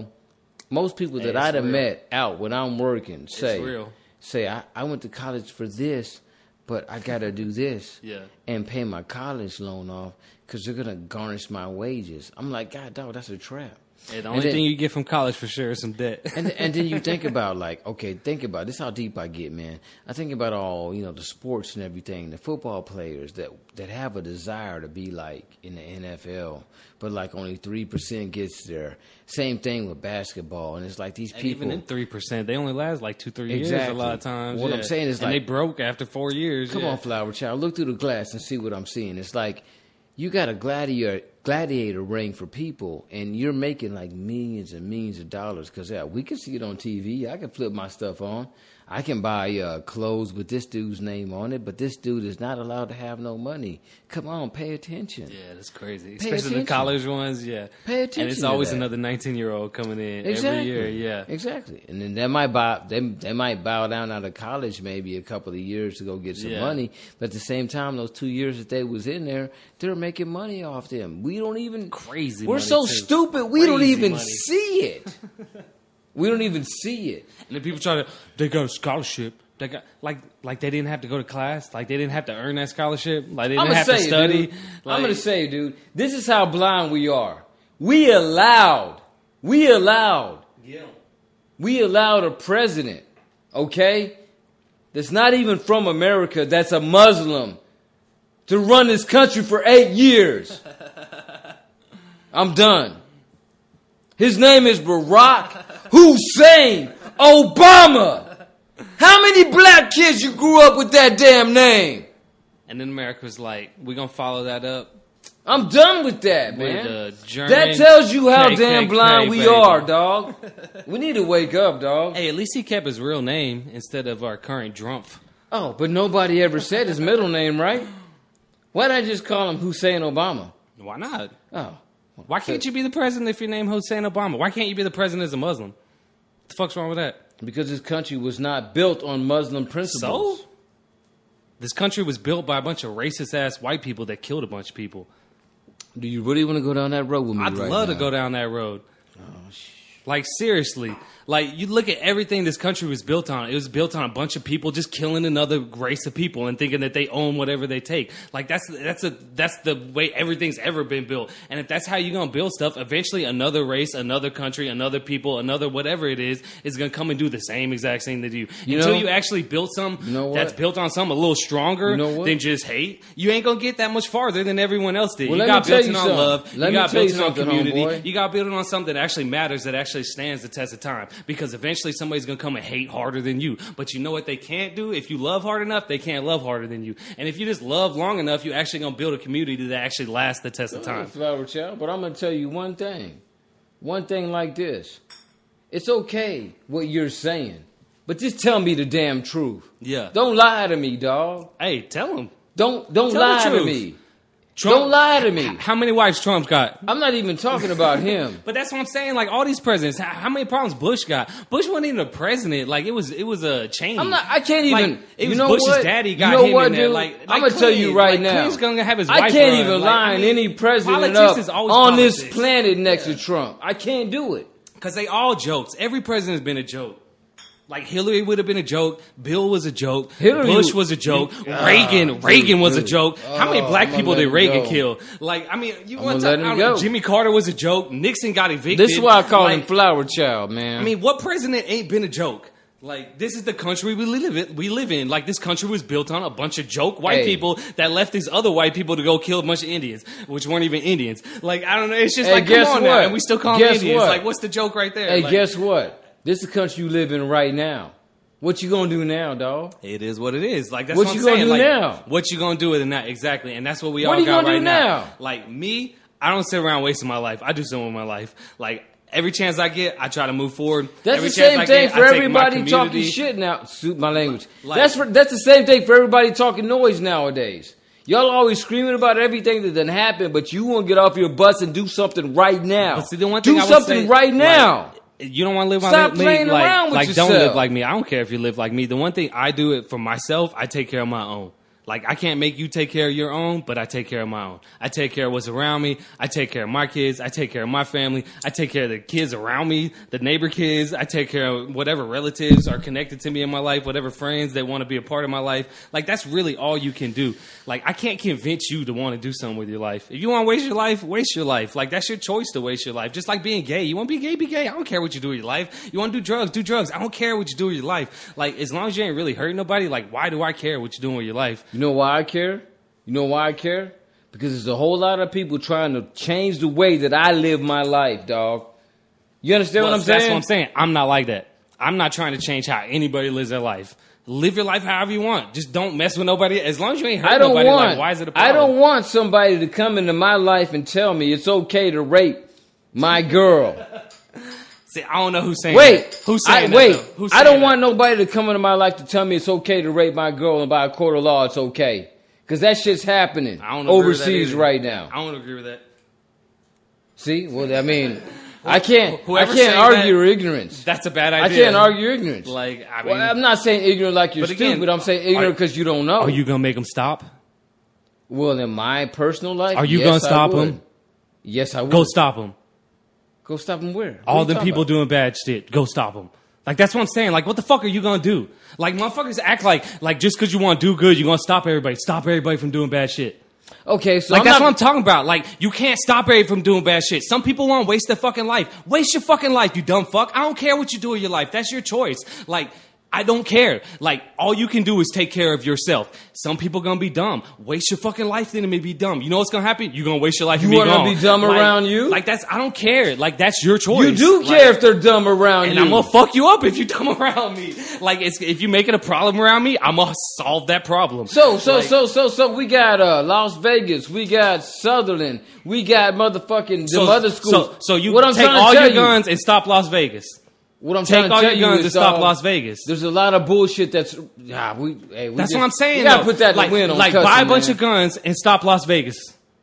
most people that I'd have met out when I'm working say I went to college for this, but I got to do this and pay my college loan off because they're going to garnish my wages. I'm like, God, dog, that's a trap. Yeah, the only thing you get from college for sure is some debt. and then you think about this is how deep I get, man. I think about all, the sports and everything, the football players that have a desire to be like in the NFL, but like only 3% gets there. Same thing with basketball. And it's like these people. Even in 3%, they only last like 2-3 years a lot of times. What I'm saying is they broke after 4 years. Come on, Flower Child. Look through the glass and see what I'm seeing. It's like you got a gladiator ring for people, and you're making like millions and millions of dollars because we can see it on TV. I can flip my stuff on. I can buy clothes with this dude's name on it, but this dude is not allowed to have no money. Come on, pay attention. Yeah, that's crazy. Especially the college ones, Pay attention. And it's always another 19-year-old coming in every year, Exactly. And then they might bow down out of college maybe a couple of years to go get some money, but at the same time, those 2 years that they was in there, they're making money off them. We don't even... Crazy We're so stupid, we don't even see it. We don't even see it. And then people they got a scholarship. They got like they didn't have to go to class. Like they didn't have to earn that scholarship. Like they didn't have to study. I'm going to say, dude, this is how blind we are. We allowed a president, okay, that's not even from America, that's a Muslim, to run this country for 8 years. I'm done. His name is Barack Hussein Obama. How many black kids you grew up with that damn name? And then America was like, we're going to follow that up I'm done with that, man. With German That tells you how cake, damn cake, blind cake, we baby. are, dog. We need to wake up, dog. Hey, at least he kept his real name instead of our current Drumpf. Oh, but nobody ever said his middle name, right? Why did I just call him Hussein Obama? Why not? Oh. Why can't you be the president if your name Hussein Obama? Why can't you be the president as a Muslim? What the fuck's wrong with that? Because this country was not built on Muslim principles. So? This country was built by a bunch of racist-ass white people that killed a bunch of people. Do you really want to go down that road with me I'd right love now? to go down that road. Like, seriously. Like, you look at everything this country was built on. It was built on a bunch of people just killing another race of people and thinking that they own whatever they take. Like, that's the way everything's ever been built. And if that's how you're going to build stuff, eventually another race, another country, another people, another whatever it is going to come and do the same exact thing that you. Until you actually build something that's built on something a little stronger than just hate, you ain't going to get that much farther than everyone else did. Well, you got built on love. You got built on community. Homeboy. You got built on something that actually matters, that actually stands the test of time, because eventually somebody's going to come and hate harder than you. But you know what they can't do? If you love hard enough, they can't love harder than you. And if you just love long enough, you're actually going to build a community that actually lasts the test of time. Flower Child, but I'm going to tell you one thing. One thing like this. It's okay what you're saying, but just tell me the damn truth. Yeah. Don't lie to me, dog. Hey, tell them. Don't Tell lie the to truth. me. Trump, Don't lie to me. How many wives Trump's got? I'm not even talking about him. But that's what I'm saying. Like, all these presidents, how many problems Bush got? Bush wasn't even a president. Like, it was a change. I can't even. Like, it you was know Bush's what? daddy got you know him what, in there. dude? Like I'm gonna tell you right now. Clinton's gonna have his wife I can't run. even Like, line any president politics up is always on this politics. planet next to Trump. I can't do it. Because they all jokes. Every president's been a joke. Like, Hillary would have been a joke. Bill was a joke. Bush was a joke. Reagan was a joke. How many black people did Reagan kill? Like, I mean, you want to talk about Jimmy Carter was a joke. Nixon got evicted. This is why I call him Flower Child, man. I mean, what president ain't been a joke? Like, this is the country we live in. Like, this country was built on a bunch of joke white people that left these other white people to go kill a bunch of Indians, which weren't even Indians. Like, I don't know. It's just like, come on now. And we still call them Indians. Like, what's the joke right there? Hey, like, guess what? This is the country you live in right now. What you gonna do now, dog? It is what it is. Like, that's what what you I'm gonna saying. do Like, now? what you gonna do with it now? Exactly. And that's what we What all you got gonna right do now. now? Like, me, I don't sit around wasting my life. I do something with my life. Like, every chance I get, I try to move forward. That's every the same chance thing I get, for I take my everybody talking community. shit now. Suit my language. Like, that's the same thing for everybody talking noise nowadays. Y'all always screaming about everything that done happened, but you won't get off your butts and do something right now. But see, the one thing do I would something say, right now. You don't want to live Stop like me. playing around with like yourself. Don't live like me. I don't care if you live like me. The one thing I do it for myself, I take care of my own. Like, I can't make you take care of your own, but I take care of my own. I take care of what's around me. I take care of my kids. I take care of my family. I take care of the kids around me, the neighbor kids. I take care of whatever relatives are connected to me in my life, whatever friends that want to be a part of my life. Like, that's really all you can do. Like, I can't convince you to want to do something with your life. If you want to waste your life, waste your life. Like, that's your choice to waste your life. Just like being gay. You want to be gay, be gay. I don't care what you do with your life. You want to do drugs, do drugs. I don't care what you do with your life. Like, as long as you ain't really hurting nobody, like, why do I care what you're doing with your life? You know why I care? You know why I care? Because there's a whole lot of people trying to change the way that I live my life, dog. You understand what I'm saying? That's what I'm saying. I'm not like that. I'm not trying to change how anybody lives their life. Live your life however you want. Just don't mess with nobody. As long as you ain't hurt nobody, like, why is it a problem? I don't want somebody to come into my life and tell me it's okay to rape my girl. See, I don't know who's saying that. Who's saying that? Wait. Who's I don't saying want nobody to come into my life to tell me it's okay to rape my girl, and by a court of law it's okay. Because that shit's happening overseas right now. I don't agree with that. See? Well, I mean, I can't Whoever argue said your ignorance. That's a bad idea. I can't argue ignorance. Like, I mean, Well, I'm not saying ignorant like you're But again, stupid. I'm saying ignorant because you don't know. Are you gonna make them stop? Well, in my personal life, Are you yes, gonna stop I would. them? Yes, I would. Go stop them. Go stop them where? All the people doing bad shit. Go stop them. Like, that's what I'm saying. Like, what the fuck are you gonna do? Like, motherfuckers act like just because you want to do good, you're gonna stop everybody. Stop everybody from doing bad shit. Okay, so like, that's what I'm talking about. Like, you can't stop everybody from doing bad shit. Some people want to waste their fucking life. Waste your fucking life, you dumb fuck. I don't care what you do with your life. That's your choice. Like, I don't care. Like, all you can do is take care of yourself. Some people gonna be dumb. Waste your fucking life then and be dumb. You know what's gonna happen? You're gonna waste your life and be You gone. wanna be dumb around you? Like, I don't care. Like, that's your choice. You do care if they're dumb around and you. I'm gonna fuck you up if you dumb around me. Like, if you making a problem around me, I'm gonna solve that problem. So we got Las Vegas, we got Sutherland, we got motherfucking the other schools. So you what I'm take trying to all tell your you- guns and stop Las Vegas. What I'm Take trying to all tell your you guns is, and stop Las Vegas. There's a lot of bullshit that's That's just, what I'm saying. You gotta though. put that like, to win on like cussing, buy a bunch man. of guns and stop Las Vegas.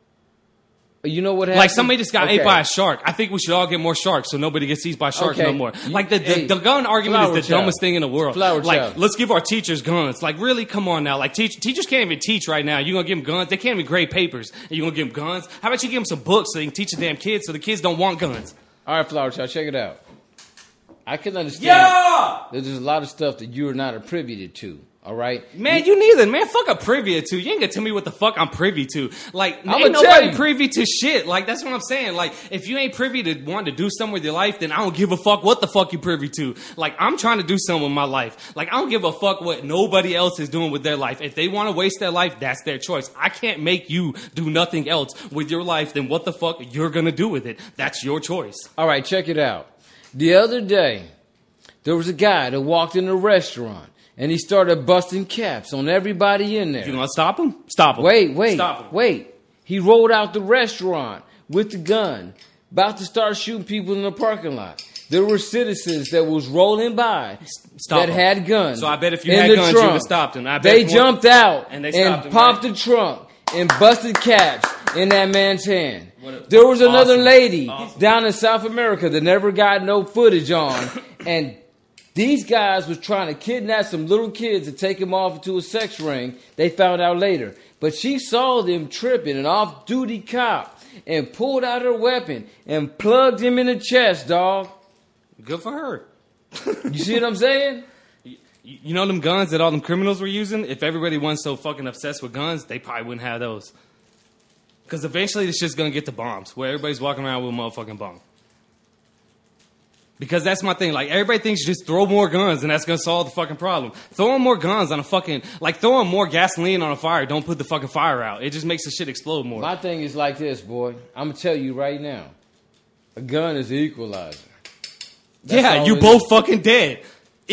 You know what happened? Like somebody just got ate Okay. by a shark. I think we should all get more sharks so nobody gets seized by sharks Okay. no more. Like Hey, the gun argument Flower is the Child. dumbest thing in the world. Flower like Child. let's give our teachers guns. Like really, come on now. Like teachers can't even teach right now. You gonna give them guns? They can't even grade papers. And you gonna give them guns? How about you give them some books so they can teach the damn kids so the kids don't want guns? All right, Flower Child, check it out. I can understand. Yeah, There's a lot of stuff that you're not privy to. All right, man, you neither. Man, fuck a privy to. You ain't gonna tell me what the fuck I'm privy to. Like, I'ma ain't tell nobody you. privy to shit. Like, that's what I'm saying. Like, if you ain't privy to wanting to do something with your life, then I don't give a fuck what the fuck you privy to. Like, I'm trying to do something with my life. Like, I don't give a fuck what nobody else is doing with their life. If they want to waste their life, that's their choice. I can't make you do nothing else with your life than what the fuck you're gonna do with it. That's your choice. all right, check it out. The other day, there was a guy that walked in a restaurant and he started busting caps on everybody in there. You gonna stop him? Stop him. Wait. Stop him. Wait. He rolled out the restaurant with the gun, about to start shooting people in the parking lot. There were citizens that was rolling by Stop that him. had guns. So I bet if you in had the guns, you trunk. would have stopped him. I bet They more- jumped out And they stopped him, popped right? the trunk and busted caps in that man's hand. What a- There was another awesome. lady Awesome. down in South America that never got no footage on, and these guys was trying to kidnap some little kids and take them off into a sex ring. They found out later. But she saw them tripping, an off-duty cop, and pulled out her weapon and plugged him in the chest, dog. Good for her. You see what I'm saying? You know them guns that all them criminals were using? If everybody wasn't so fucking obsessed with guns, they probably wouldn't have those. Because eventually this shit's gonna get to bombs, where everybody's walking around with a motherfucking bomb. Because that's my thing. Like, everybody thinks just throw more guns and that's gonna solve the fucking problem. Throwing more guns on a fucking, like throwing more gasoline on a fire don't put the fucking fire out. It just makes the shit explode more. My thing is like this, boy. I'm going to tell you right now. A gun is an equalizer. That's Yeah, all you it both is. fucking dead.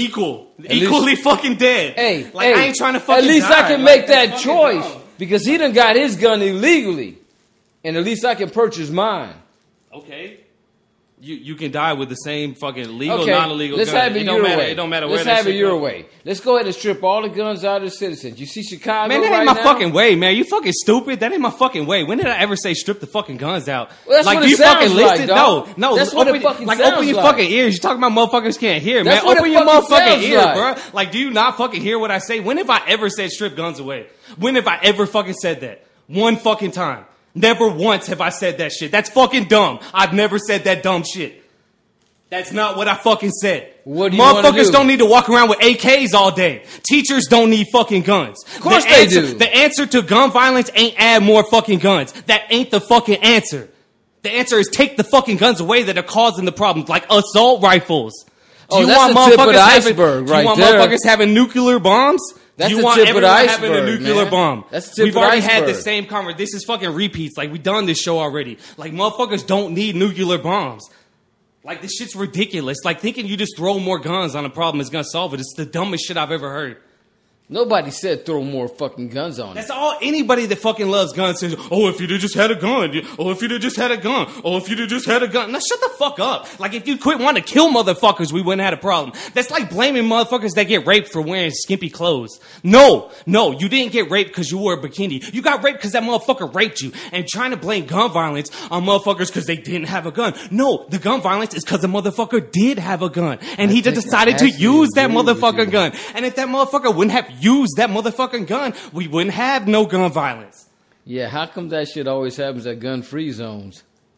Equally fucking dead. Hey, like, I ain't trying to fucking at least die. I can Like, make that's that fucking choice dumb. because he done got his gun illegally. And at least I can purchase mine. Okay. You can die with the same fucking legal, Okay, non-illegal let's gun. have it don't your matter. way. It don't matter where Let's that have it shit your goes. way. Let's go ahead and strip all the guns out of the citizens. You see Chicago Man, that right ain't my now? fucking way, man. You fucking stupid. That ain't my fucking way. When did I ever say strip the fucking guns out? Well, that's like, what do it you fucking sounds like, listen? dog. No. That's what it open, fucking like, sounds open your like. fucking ears. You talking about motherfuckers can't hear, That's man. what Open it your fucking motherfucking sounds ears, like. bro. Like, do you not fucking hear what I say? When have I ever said strip guns away? When have I ever fucking said that? One fucking time. Never once have I said that shit. That's fucking dumb. I've never said that dumb shit. That's not what I fucking said. What do you wanna Motherfuckers do? don't need to walk around with AKs all day. Teachers don't need fucking guns. Of course they do. The answer to gun violence ain't add more fucking guns. That ain't the fucking answer. The answer is take the fucking guns away that are causing the problems, like assault rifles. Do Oh, you that's want the tip of the motherfuckers having- iceberg Do right you want there. motherfuckers having nuclear bombs? That's Do you the want tip of the everyone having a iceberg, nuclear man. bomb? That's the tip We've of the already had the iceberg. same conversation. This is fucking repeats. Like, we done this show already. Like, motherfuckers don't need nuclear bombs. Like, this shit's ridiculous. Like, thinking you just throw more guns on a problem is gonna solve it. It's the dumbest shit I've ever heard. Nobody said throw more fucking guns on it. That's all anybody that fucking loves guns says. Oh, if you'd have just had a gun. Oh, if you'd have just had a gun. Oh, if you'd have just had a gun. Now shut the fuck up. Like, if you quit wanting to kill motherfuckers, we wouldn't have had a problem. That's like blaming motherfuckers that get raped for wearing skimpy clothes. No, you didn't get raped because you wore a bikini. You got raped because that motherfucker raped you. And trying to blame gun violence on motherfuckers because they didn't have a gun. No, the gun violence is because the motherfucker did have a gun. And he just think I decided to actually use that agree with you. motherfucking gun. And if that motherfucker wouldn't have used that motherfucking gun, we wouldn't have no gun violence. Yeah, how come that shit always happens at gun-free zones?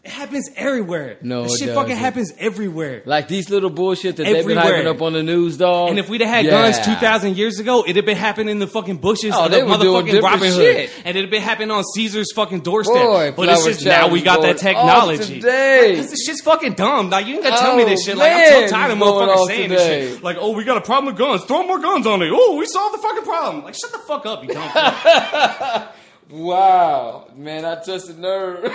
It happens everywhere. No, this it shit fucking doesn't. happens everywhere. Like these little bullshit that they've been Everywhere. hyping up on the news, dog. And if we'd have had guns 2,000 years ago, it'd have been happening in the fucking bushes Oh, of they the were doing motherfucking different Robin shit. Hood. And it'd have been happening on Caesar's fucking doorstep. Boy, but it's Flower just now Child we is got that going technology. off today. Because this shit's fucking dumb. Like, you ain't gotta tell me this shit. Like, man, I'm so tired of he's going motherfuckers off saying today. this shit. Like, oh, we got a problem with guns. Throw more guns on it. Oh, we solved the fucking problem. Like, shut the fuck up, you dumb fuck. Wow, man, I touched a nerve.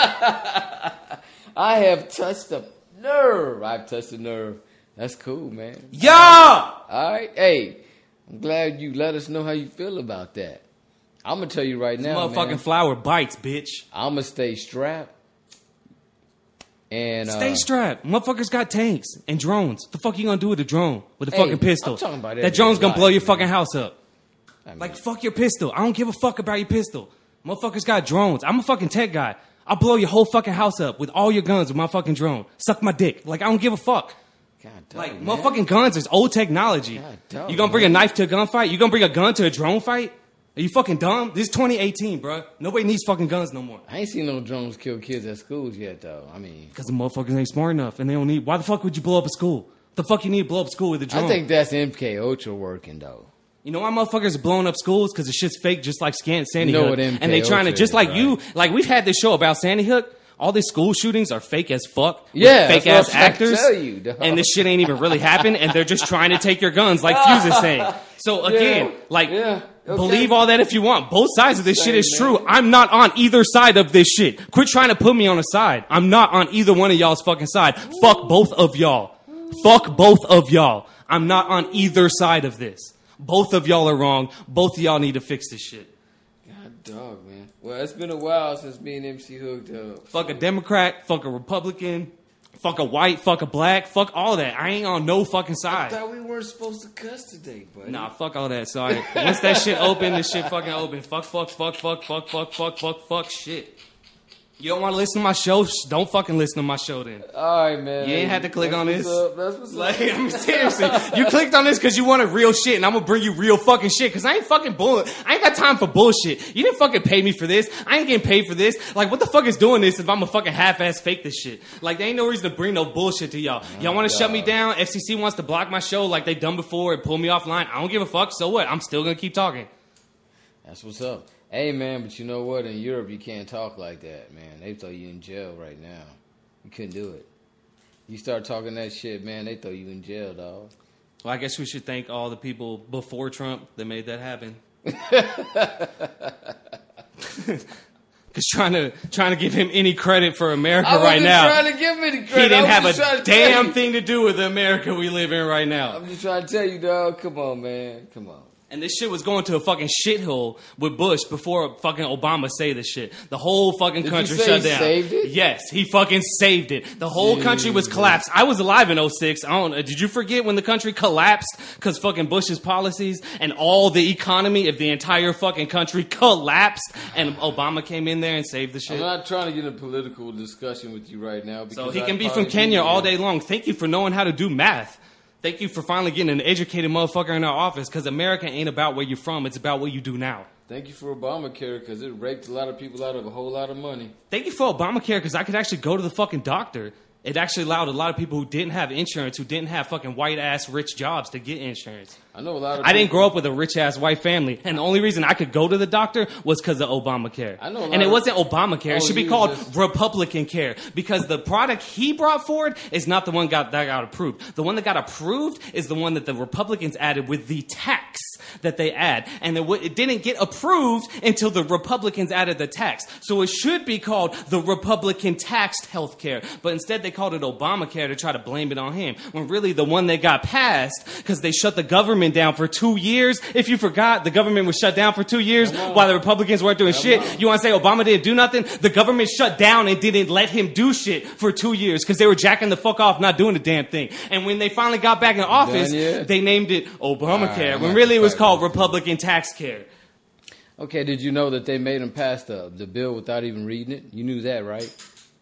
I have touched a nerve. I've touched a nerve. That's cool, man. Yeah! All right, hey, I'm glad you let us know how you feel about that. I'm gonna tell you right now, Motherfucking man. flower bites, bitch. I'm gonna stay strapped. And Stay strapped. Motherfuckers got tanks and drones. The fuck you gonna do with a drone? With a Hey, fucking pistol? I'm talking about that drone's gonna everyday blow your life, fucking man. house up. I mean, Like, fuck your pistol. I don't give a fuck about your pistol. Motherfuckers got drones. I'm a fucking tech guy. I'll blow your whole fucking house up with all your guns with my fucking drone. Suck my dick. Like, I don't give a fuck. God dog, Like, man. motherfucking guns is old technology. God dog, You gonna bring a man. knife to a gunfight? You gonna bring a gun to a drone fight? Are you fucking dumb? This is 2018, bro. Nobody needs fucking guns no more. I ain't seen no drones kill kids at schools yet, though. I mean, Because the motherfuckers ain't smart enough and they don't need... Why the fuck would you blow up a school? The fuck you need to blow up a school with a drone? I think that's MK Ultra working, though. You know why motherfuckers are blowing up schools? Because the shit's fake, just like Sandy You know Hook. what MK And they trying to, Ultra just is, like right? you, like we've had this show about Sandy Hook. All these school shootings are fake as fuck. with Yeah, fake that's ass what I'm trying to actors. tell you, dog. And this shit ain't even really happened. And they're just trying to take your guns, like Fuse is saying. So again, like, yeah, okay. believe all that if you want. Both sides of this shit is man. true. I'm not on either side of this shit. Quit trying to put me on a side. I'm not on either one of y'all's fucking side. Fuck both of y'all. Fuck both of y'all. I'm not on either side of this. Both of y'all are wrong. Both of y'all need to fix this shit. God dog, man. Well, it's been a while since me and MC hooked up. Fuck a Democrat. Fuck a Republican. Fuck a white. Fuck a black. Fuck all that. I ain't on no fucking I side. thought we weren't supposed to cuss today, buddy. Nah, fuck all that. Sorry. Once that shit open, this shit fucking open. Fuck shit. You don't want to listen to my show? Don't fucking listen to my show then. All right, man. You ain't had to click on That's this. what's up. That's what's Like, up. I mean, seriously, you clicked on this because you wanted real shit, and I'm gonna bring you real fucking shit. Because I ain't fucking I ain't got time for bullshit. You didn't fucking pay me for this. I ain't getting paid for this. Like, what the fuck is doing this if I'm a fucking half-ass fake this shit? Like, there ain't no reason to bring no bullshit to y'all. Y'all want to shut me down? FCC wants to block my show like they done before and pull me offline. I don't give a fuck. So what? I'm still gonna keep talking. That's what's up. Hey, man, but you know what? In Europe, you can't talk like that, man. They throw you in jail right now. You couldn't do it. You start talking that shit, man, they throw you in jail, dog. Well, I guess we should thank all the people before Trump that made that happen. Because trying to give him any credit for America I right wasn't now, trying to give any he credit. didn't I was have just trying a to tell damn you. thing to do with the America we live in right now. I'm just trying to tell you, dog. Come on, man. Come on. And this shit was going to a fucking shithole with Bush before fucking Obama saved this shit. The whole fucking Did country you say shut he down. saved it? Yes, he fucking saved it. The whole country was collapsed. I was alive in 06. I don't know. Did you forget when the country collapsed because fucking Bush's policies and all the economy of the entire fucking country collapsed and Obama came in there and saved the shit? I'm not trying to get in a political discussion with you right now. So because he I'd can be probably from Kenya all there. day long. Thank you for knowing how to do math. Thank you for finally getting an educated motherfucker in our office, because America ain't about where you're from. It's about what you do now. Thank you for Obamacare, because it raked a lot of people out of a whole lot of money. Thank you for Obamacare, because I could actually go to the fucking doctor. It actually allowed a lot of people who didn't have insurance, who didn't have fucking white-ass rich jobs to get insurance. I know a lot of I didn't people- grow up with a rich-ass white family, and the only reason I could go to the doctor was because of Obamacare. I know a lot and it of- wasn't Obamacare. It Oh, should be you called just- Republican care, because the product he brought forward is not the one that got approved. The one that got approved is the one that the Republicans added with the tax that they add. And it didn't get approved until the Republicans added the tax. So it should be called the Republican taxed health care. But instead they called it Obamacare to try to blame it on him. When really the one that got passed, because they shut the government down for 2 years. If you forgot, the government was shut down for 2 years while the Republicans weren't doing shit. You want to say Obama didn't do nothing? The government shut down and didn't let him do shit for 2 years because they were jacking the fuck off, not doing a damn thing. And when they finally got back in office, Done yet? they named it Obamacare, I'm when not really it was surprised. called Republican tax care. Okay, did you know that they made him pass the bill without even reading it? You knew that, right?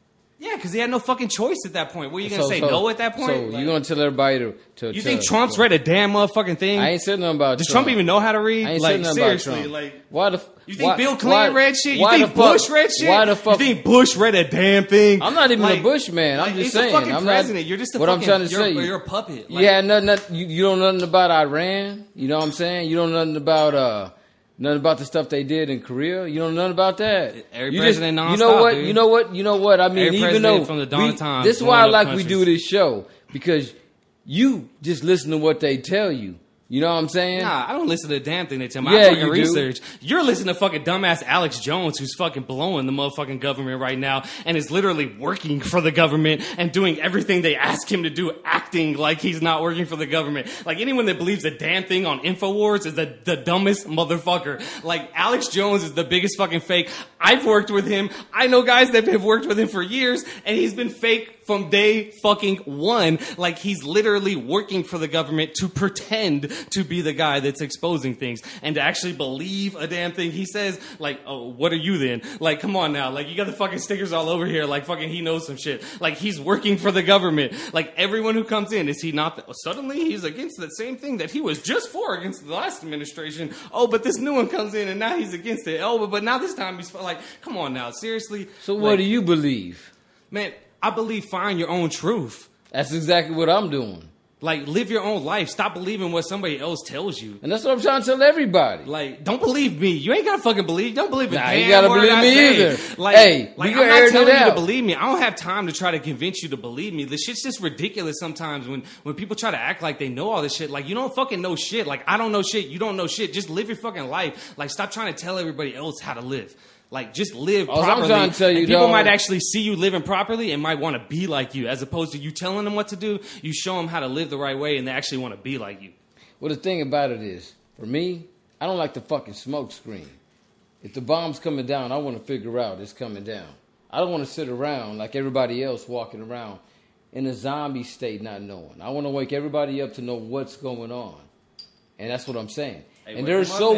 Yeah, because he had no fucking choice at that point. What, are you going to say no at that point? So like, you going to tell everybody to you think Trump's read a damn motherfucking thing? I ain't said nothing about Does Trump even know how to read? I ain't like, said nothing seriously, about Trump. Like, why the... You think Bill Clinton read shit? You think Bush read shit? Why the fuck? You think Bush read a damn thing? I'm not even a Bush man. I'm just saying. He's a fucking I'm president. Not, you're just a what fucking... I'm trying to say. You're a puppet. Like, yeah, nothing. You don't know nothing about Iran. You know what I'm saying? You don't know nothing about the stuff they did in Korea. You don't know nothing about that. Every president nonstop, you know what? dude. You know what? I mean, Every even though from the dawn of time, this is why I like countries. we do this show, because you just listen to what they tell you. You know what I'm saying? Nah, I don't listen to the damn thing they tell me. Yeah, I fucking you research. You're listening to fucking dumbass Alex Jones, who's fucking blowing the motherfucking government right now and is literally working for the government and doing everything they ask him to do, acting like he's not working for the government. Like, anyone that believes a damn thing on InfoWars is the dumbest motherfucker. Like, Alex Jones is the biggest fucking fake. I've worked with him. I know guys that have worked with him for years, and he's been fake from day fucking one. Like, he's literally working for the government to pretend to be the guy that's exposing things and to actually believe a damn thing he says. Like, oh, what are you then? Like, come on now. Like, you got the fucking stickers all over here. Like, fucking he knows some shit. Like, he's working for the government. Like, everyone who comes in, is he not... Suddenly, he's against the same thing that he was just for against the last administration. Oh, but this new one comes in and now he's against it. Oh, but now this time he's... Like, come on now. Seriously. So what do you believe? Man, I believe find your own truth. That's exactly what I'm doing. Like, live your own life. Stop believing what somebody else tells you. And that's what I'm trying to tell everybody. Like, don't believe me. You ain't gotta fucking believe. Don't believe it. Nah, you gotta believe me either. Like, hey, like, I'm not telling you to out. believe me. I don't have time to try to convince you to believe me. This shit's just ridiculous sometimes when people try to act like they know all this shit. Like, you don't fucking know shit. Like, I don't know shit. You don't know shit. Just live your fucking life. Like, stop trying to tell everybody else how to live. Like, just live properly. I'm trying to tell you, and people dog, might actually see you living properly and might want to be like you. As opposed to you telling them what to do, you show them how to live the right way and they actually want to be like you. Well, the thing about it is, for me, I don't like the fucking smoke screen. If the bomb's coming down, I want to figure out it's coming down. I don't want to sit around like everybody else walking around in a zombie state not knowing. I want to wake everybody up to know what's going on. And that's what I'm saying. Hey, and there is so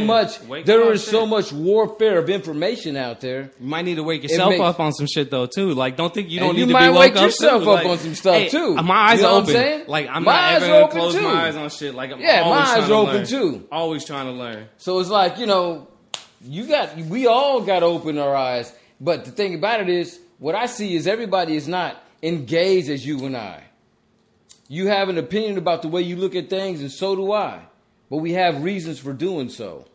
much warfare of information out there. You might need to wake yourself up on some shit though too. Like, don't think you don't need to be woke woke up. You might wake yourself up like, on some stuff hey, too. My eyes you know are open. What I'm saying? Like, I'm my not ever gonna close my eyes on shit. Like, I'm always my eyes are open learn. too. Always trying to learn. So it's like, we all got to open our eyes. But the thing about it is, what I see is everybody is not engaged as you and I. You have an opinion about the way you look at things, and so do I. But we have reasons for doing so.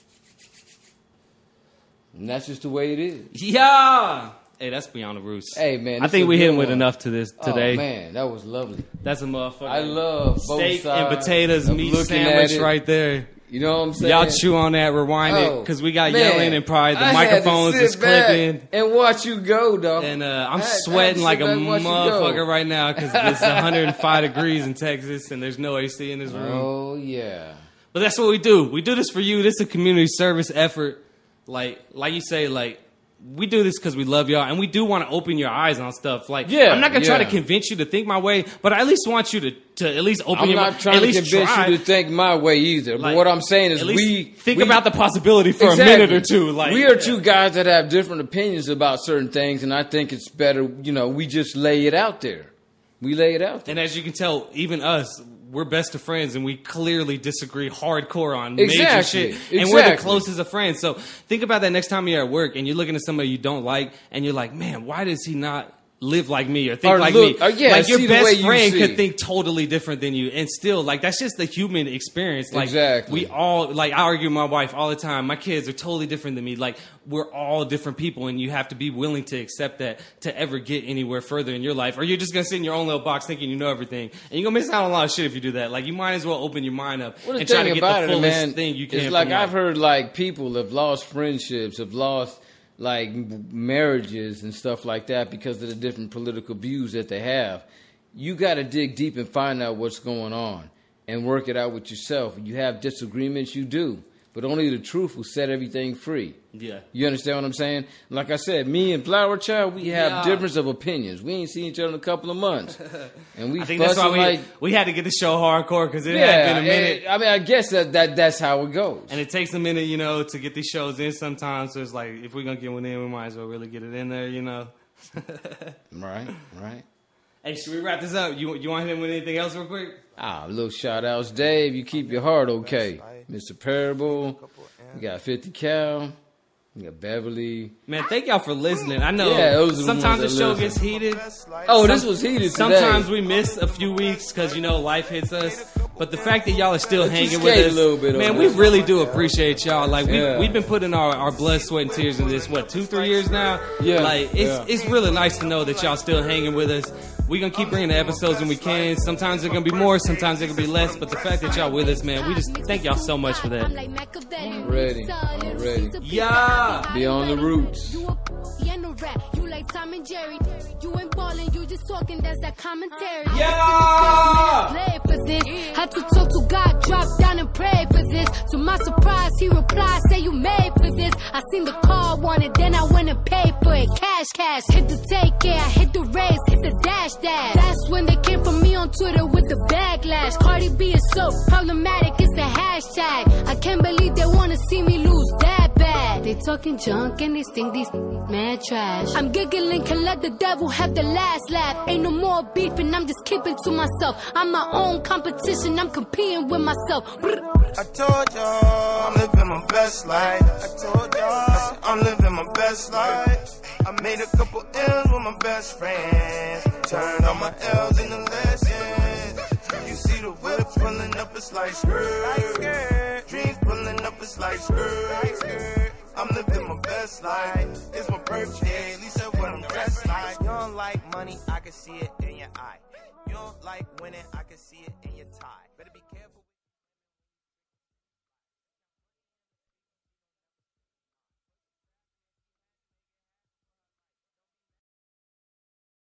And that's just the way it is. Yeah. Hey, that's beyond the roots. Hey, man. I think we hit him with enough to this today. Oh, man. That was lovely. That's a motherfucker. I love both steak sides and potatoes meat sandwich right there. You know what I'm saying? Y'all chew on that, rewind it, because we got yelling and probably the microphones is clipping. And watch you go, dog. And I'm sweating like a motherfucker right now because it's 105 degrees in Texas and there's no AC in this room. Oh, yeah. But that's what we do. We do this for you. This is a community service effort. Like you say, like, we do this because we love y'all, and we do want to open your eyes on stuff. Like, I'm not gonna try to convince you to think my way, but I at least want you to at least open your mind. I'm not trying to convince you to think my way either. But what I'm saying is, we think about the possibility for a minute or two. Like, we are two guys that have different opinions about certain things, and I think it's better. We just lay it out there. We lay it out there. And as you can tell, even us, we're best of friends, and we clearly disagree hardcore on major shit. And we're the closest of friends. So think about that next time you're at work and you're looking at somebody you don't like, and you're like, man, why does he not live like me or think like me? Like, your best friend could think totally different than you, and still, like, that's just the human experience. Like, we all, like, I argue with my wife all the time. My kids are totally different than me. Like, we're all different people, and you have to be willing to accept that to ever get anywhere further in your life, or you're just gonna sit in your own little box thinking you know everything, and you're gonna miss out on a lot of shit if you do that. Like, you might as well open your mind up and try to get the fullest thing you can. It's like I've heard, like, people have lost friendships, have lost, like, marriages and stuff like that because of the different political views that they have. You got to dig deep and find out what's going on and work it out with yourself. You have disagreements, you do. But only the truth will set everything free. Yeah. You understand what I'm saying? Like I said, me and Flower Child, we have difference of opinions. We ain't seen each other in a couple of months. And we I think that's why we had to get the show hardcore, because it had been a minute. I mean, I guess that's how it goes. And it takes a minute, to get these shows in sometimes. So it's like, if we're going to get one in, we might as well really get it in there, Right. Hey, should we wrap this up? You want to hit him with anything else real quick? Little shout outs, Dave. You keep your heart okay. Mr. Parable. We got 50 Cal. We got Beverly. Man, thank y'all for listening. I know those sometimes the ones that show listen. gets heated. Oh, this was heated today. Sometimes we miss a few weeks because, life hits us. But the fact that y'all are still hanging with skate us, a little bit man, on we this. really do appreciate y'all. Like, Yeah. we've been putting our blood, sweat, and tears in this, 2-3 years now? Yeah. Like, it's really nice to know that y'all still hanging with us. We're going to keep bringing the episodes when we can. Sometimes they're going to be more, sometimes they're going to be less. But the fact that y'all with us, man, we just thank y'all so much for that. Already. Yeah. Be on the roots. You like Tom and Jerry. You ain't ballin', you just talking, that's that commentary. Yeah. Slave for this. Had to talk to God, drop down and pray for this. To my surprise, he replied, say you made for this. I seen the car, wanted, then I went and paid for it. Cash, hit the take care, I hit the raise, hit the dash. That's when they came for me on Twitter with the backlash. Cardi B is so problematic, it's the hashtag. I can't believe they wanna see me lose that bad. They talking junk and they think these mad trash. I'm giggling, can let the devil have the last laugh. Ain't no more beefing, I'm just keeping to myself. I'm my own competition, I'm competing with myself. I told y'all I'm living my best life. I told y'all I'm living my best life. I made a couple L's with my best friends. Turned all my L's into lessons. You see the whip pulling up, it's like skirt. Dreams pulling up, it's like skirt. I'm living my best life. It's my birthday, at least that's what I'm dressed like. You don't like money, I can see it in your eye. You don't like winning, I can see it in your tie.